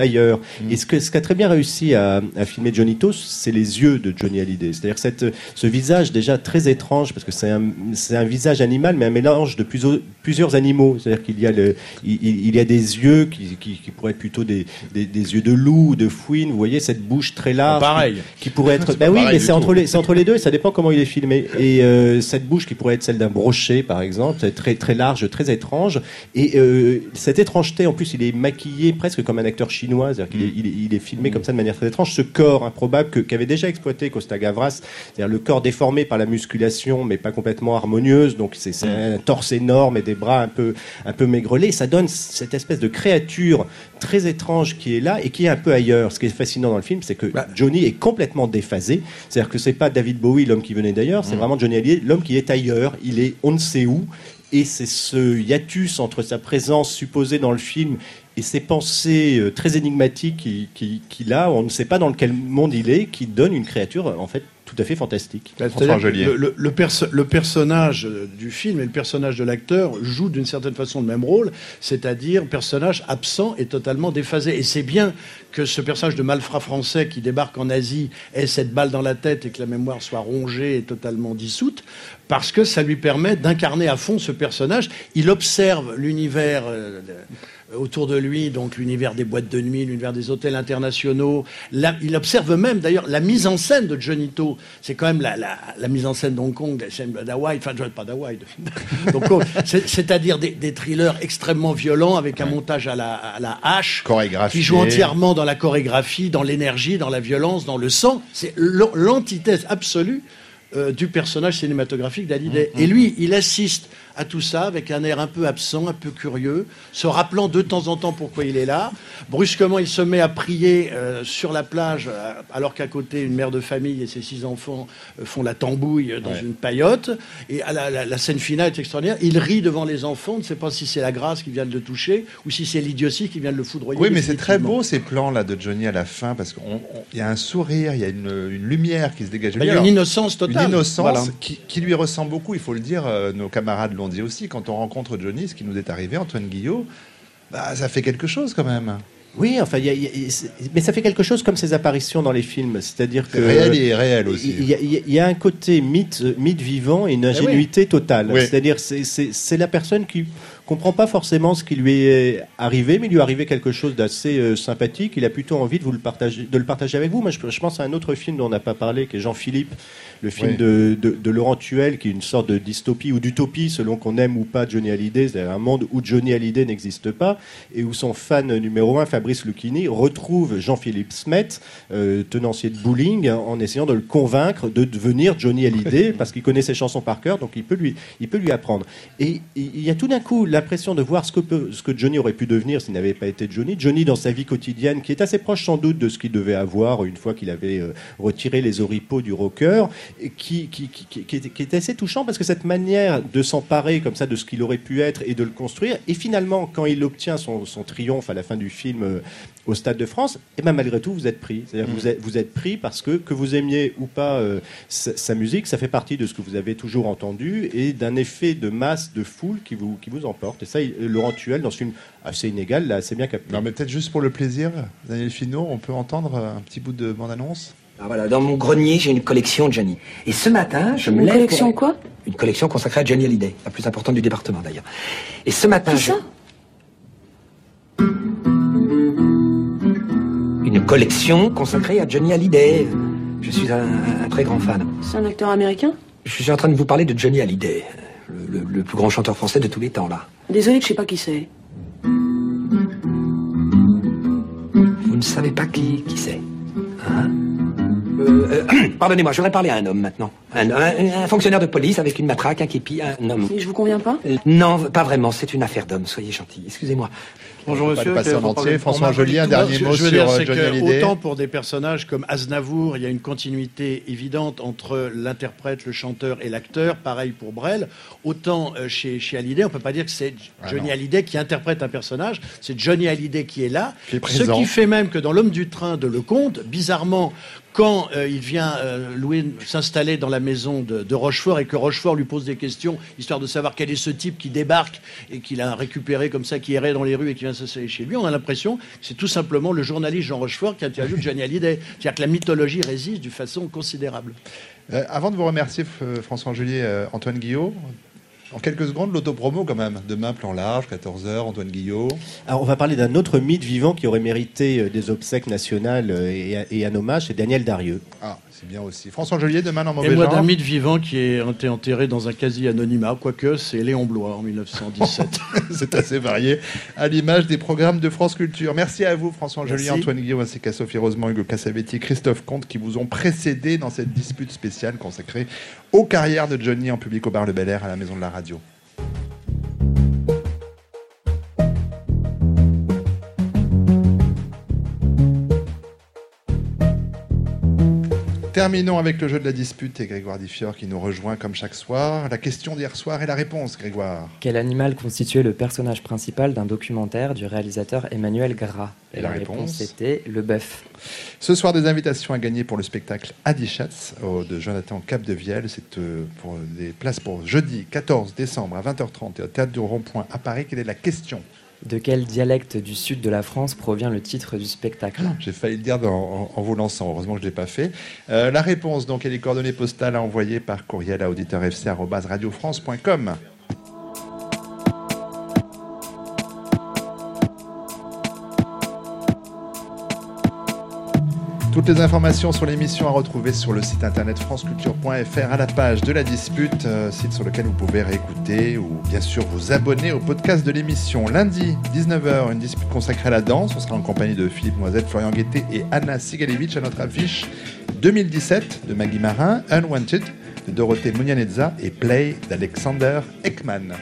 Et ce qu'a très bien réussi à filmer Johnny To, c'est les yeux de Johnny Hallyday. C'est-à-dire ce visage déjà très étrange, parce que c'est un visage animal, mais un mélange de plusieurs animaux. C'est-à-dire qu'il y a il y a des yeux qui pourraient être plutôt des yeux de loup ou de fouine. Vous voyez cette bouche très large. Pareil. Qui pourrait être. Ben oui, mais c'est entre les deux et ça dépend comment il est filmé. Et cette bouche qui pourrait être celle d'un brochet, par exemple, c'est très très large, très étrange. Et cette étrangeté, en plus, il est maquillé presque comme un acteur chinois. C'est-à-dire qu'il est filmé comme ça de manière très étrange. Ce corps improbable qu'avait déjà exploité Costa Gavras, c'est-à-dire le corps déformé par la musculation, mais pas complètement harmonieuse. Donc c'est un torse énorme et des bras un peu maigrelet, ça donne cette espèce de créature très étrange qui est là et qui est un peu ailleurs. Ce qui est fascinant dans le film, c'est que Johnny est complètement déphasé. C'est-à-dire que c'est pas David Bowie, l'homme qui venait d'ailleurs, c'est vraiment Johnny Hallyday, l'homme qui est ailleurs. Il est on ne sait où. Et c'est ce hiatus entre sa présence supposée dans le film et ses pensées très énigmatiques qu'il a, on ne sait pas dans quel monde il est, qui donne une créature en fait tout à fait fantastique. Le personnage du film et le personnage de l'acteur jouent d'une certaine façon le même rôle, c'est-à-dire personnage absent et totalement déphasé. Et c'est bien que ce personnage de malfrat français qui débarque en Asie ait cette balle dans la tête et que la mémoire soit rongée et totalement dissoute, parce que ça lui permet d'incarner à fond ce personnage. Il observe l'univers autour de lui, donc l'univers des boîtes de nuit, l'univers des hôtels internationaux. Il observe même, d'ailleurs, la mise en scène de Johnny To. C'est quand même la mise en scène d'Hong Kong, d'Hawaï, enfin, pas d'Hawaï, c'est-à-dire des thrillers extrêmement violents avec un montage à la hache, qui joue entièrement dans la chorégraphie, dans l'énergie, dans la violence, dans le sang. C'est l'antithèse absolue du personnage cinématographique d'Hallyday. Et lui, il assiste à tout ça avec un air un peu absent, un peu curieux, se rappelant de temps en temps pourquoi il est là. Brusquement, il se met à prier sur la plage, alors qu'à côté, une mère de famille et ses 6 enfants font la tambouille dans une paillote. Et à la scène finale est extraordinaire. Il rit devant les enfants. On ne sait pas si c'est la grâce qui vient de le toucher ou si c'est l'idiotie qui vient de le foudroyer. Oui, mais c'est très beau ces plans-là de Johnny à la fin, parce qu'il y a un sourire, il y a une lumière qui se dégage. Il y a une innocence totale. Une innocence qui lui ressemble beaucoup, il faut le dire. Nos camarades l'ont dit aussi, quand on rencontre Johnny, ce qui nous est arrivé, Antoine Guillot, ça fait quelque chose quand même. Oui, enfin, mais ça fait quelque chose comme ses apparitions dans les films, c'est-à-dire que réel aussi. Il y a un côté mythe vivant et une ingénuité totale. Oui. C'est-à-dire c'est la personne qui comprend pas forcément ce qui lui est arrivé, mais il lui est arrivé quelque chose d'assez sympathique. Il a plutôt envie de le partager avec vous. Moi, je pense à un autre film dont on n'a pas parlé, qui est Jean-Philippe, le film de Laurent Tuel, qui est une sorte de dystopie ou d'utopie, selon qu'on aime ou pas Johnny Hallyday, c'est-à-dire un monde où Johnny Hallyday n'existe pas, et où son fan numéro 1, Fabrice Lucchini, retrouve Jean-Philippe Smet, tenancier de bowling, en essayant de le convaincre de devenir Johnny Hallyday, parce qu'il connaît ses chansons par cœur, donc il peut lui apprendre. Et il y a tout d'un coup l'impression de voir ce que Johnny aurait pu devenir s'il n'avait pas été Johnny. Johnny dans sa vie quotidienne, qui est assez proche sans doute de ce qu'il devait avoir une fois qu'il avait retiré les oripeaux du rocker, qui est assez touchant, parce que cette manière de s'emparer comme ça de ce qu'il aurait pu être et de le construire, et finalement quand il obtient son triomphe à la fin du film au Stade de France, et ben malgré tout vous êtes pris. C'est-à-dire vous êtes pris parce que vous aimiez ou pas sa musique, ça fait partie de ce que vous avez toujours entendu et d'un effet de masse, de foule qui vous emporte. Et ça, Laurent Tuel, dans ce film assez inégal, l'a assez bien capté. Non, mais peut-être juste pour le plaisir, Daniel Finot, on peut entendre un petit bout de bande-annonce. Ah, voilà, dans mon grenier, j'ai une collection de Johnny. Et ce matin, je me lève... Une collection quoi ? Une collection consacrée à Johnny Hallyday, la plus importante du département d'ailleurs. Et ce matin, une collection consacrée à Johnny Hallyday. Je suis un très grand fan. C'est un acteur américain ? Je suis en train de vous parler de Johnny Hallyday, le plus grand chanteur français de tous les temps, là. Désolé que je sais pas qui c'est. Vous ne savez pas qui c'est, hein ? Pardonnez-moi, je voudrais parler à un homme maintenant. Un fonctionnaire de police avec une matraque, un képi, un homme. Et je vous conviens pas ? Non, pas vraiment, c'est une affaire d'homme, soyez gentil. Excusez-moi. Bonjour monsieur. Passer en entier. François Joly, un dernier mot sur Johnny Hallyday. Autant pour des personnages comme Aznavour, il y a une continuité évidente entre l'interprète, le chanteur et l'acteur. Pareil pour Brel. Autant chez Hallyday, on peut pas dire que c'est Johnny Hallyday qui interprète un personnage. C'est Johnny Hallyday qui est là. Ce qui fait même que dans L'Homme du train de Lecomte, bizarrement, quand il vient s'installer dans la maison de Rochefort et que Rochefort lui pose des questions, histoire de savoir quel est ce type qui débarque et qu'il a récupéré comme ça, qui errait dans les rues et qui vient s'installer chez lui, on a l'impression que c'est tout simplement le journaliste Jean Rochefort qui interviewe Johnny Hallyday. C'est-à-dire que la mythologie résiste d'une façon considérable. Avant de vous remercier, François Angelier, Antoine Guillot, en quelques secondes, l'autopromo quand même. Demain, plan large, 14h, Antoine Guillot. Alors, on va parler d'un autre mythe vivant qui aurait mérité des obsèques nationales et un hommage, c'est Daniel Darieux. Ah, c'est bien aussi. François Angelier, demain dans Mauvais Et moi, Genre. d'un mythe vivant qui est enterré dans un quasi-anonymat, quoique c'est Léon Blois en 1917. C'est assez varié, à l'image des programmes de France Culture. Merci à vous, François Angelier, Merci. Antoine Guillot, ainsi qu'à Sophie Rosemont, Hugo Cassavetti, Christophe Comte, qui vous ont précédé dans cette dispute spéciale consacrée aux carrières de Johnny en public au bar Le Bel Air à la Maison de la Radio. Terminons avec le jeu de la dispute et Grégoire Diffior qui nous rejoint comme chaque soir. La question d'hier soir et la réponse, Grégoire. Quel animal constituait le personnage principal d'un documentaire du réalisateur Emmanuel Gras? Et la réponse était le bœuf. Ce soir, des invitations à gagner pour le spectacle Adichatz de Jonathan Capdevielle. C'est pour des places pour jeudi 14 décembre à 20h30 et au Théâtre du Rond-Point à Paris. Quelle est la question ? De quel dialecte du sud de la France provient le titre du spectacle? J'ai failli le dire en vous lançant, heureusement que je ne l'ai pas fait. La réponse, donc, est les coordonnées postales à envoyer par courriel à auditeurfc@radiofrance.com. Toutes les informations sur l'émission à retrouver sur le site internet franceculture.fr à la page de la dispute, site sur lequel vous pouvez réécouter ou bien sûr vous abonner au podcast de l'émission. Lundi, 19h, une dispute consacrée à la danse. On sera en compagnie de Philippe Noisette, Florian Guettet et Anna Sigalevitch à notre affiche 2017 de Maggie Marin, Unwanted de Dorothée Mounianezza et Play d'Alexander Ekman.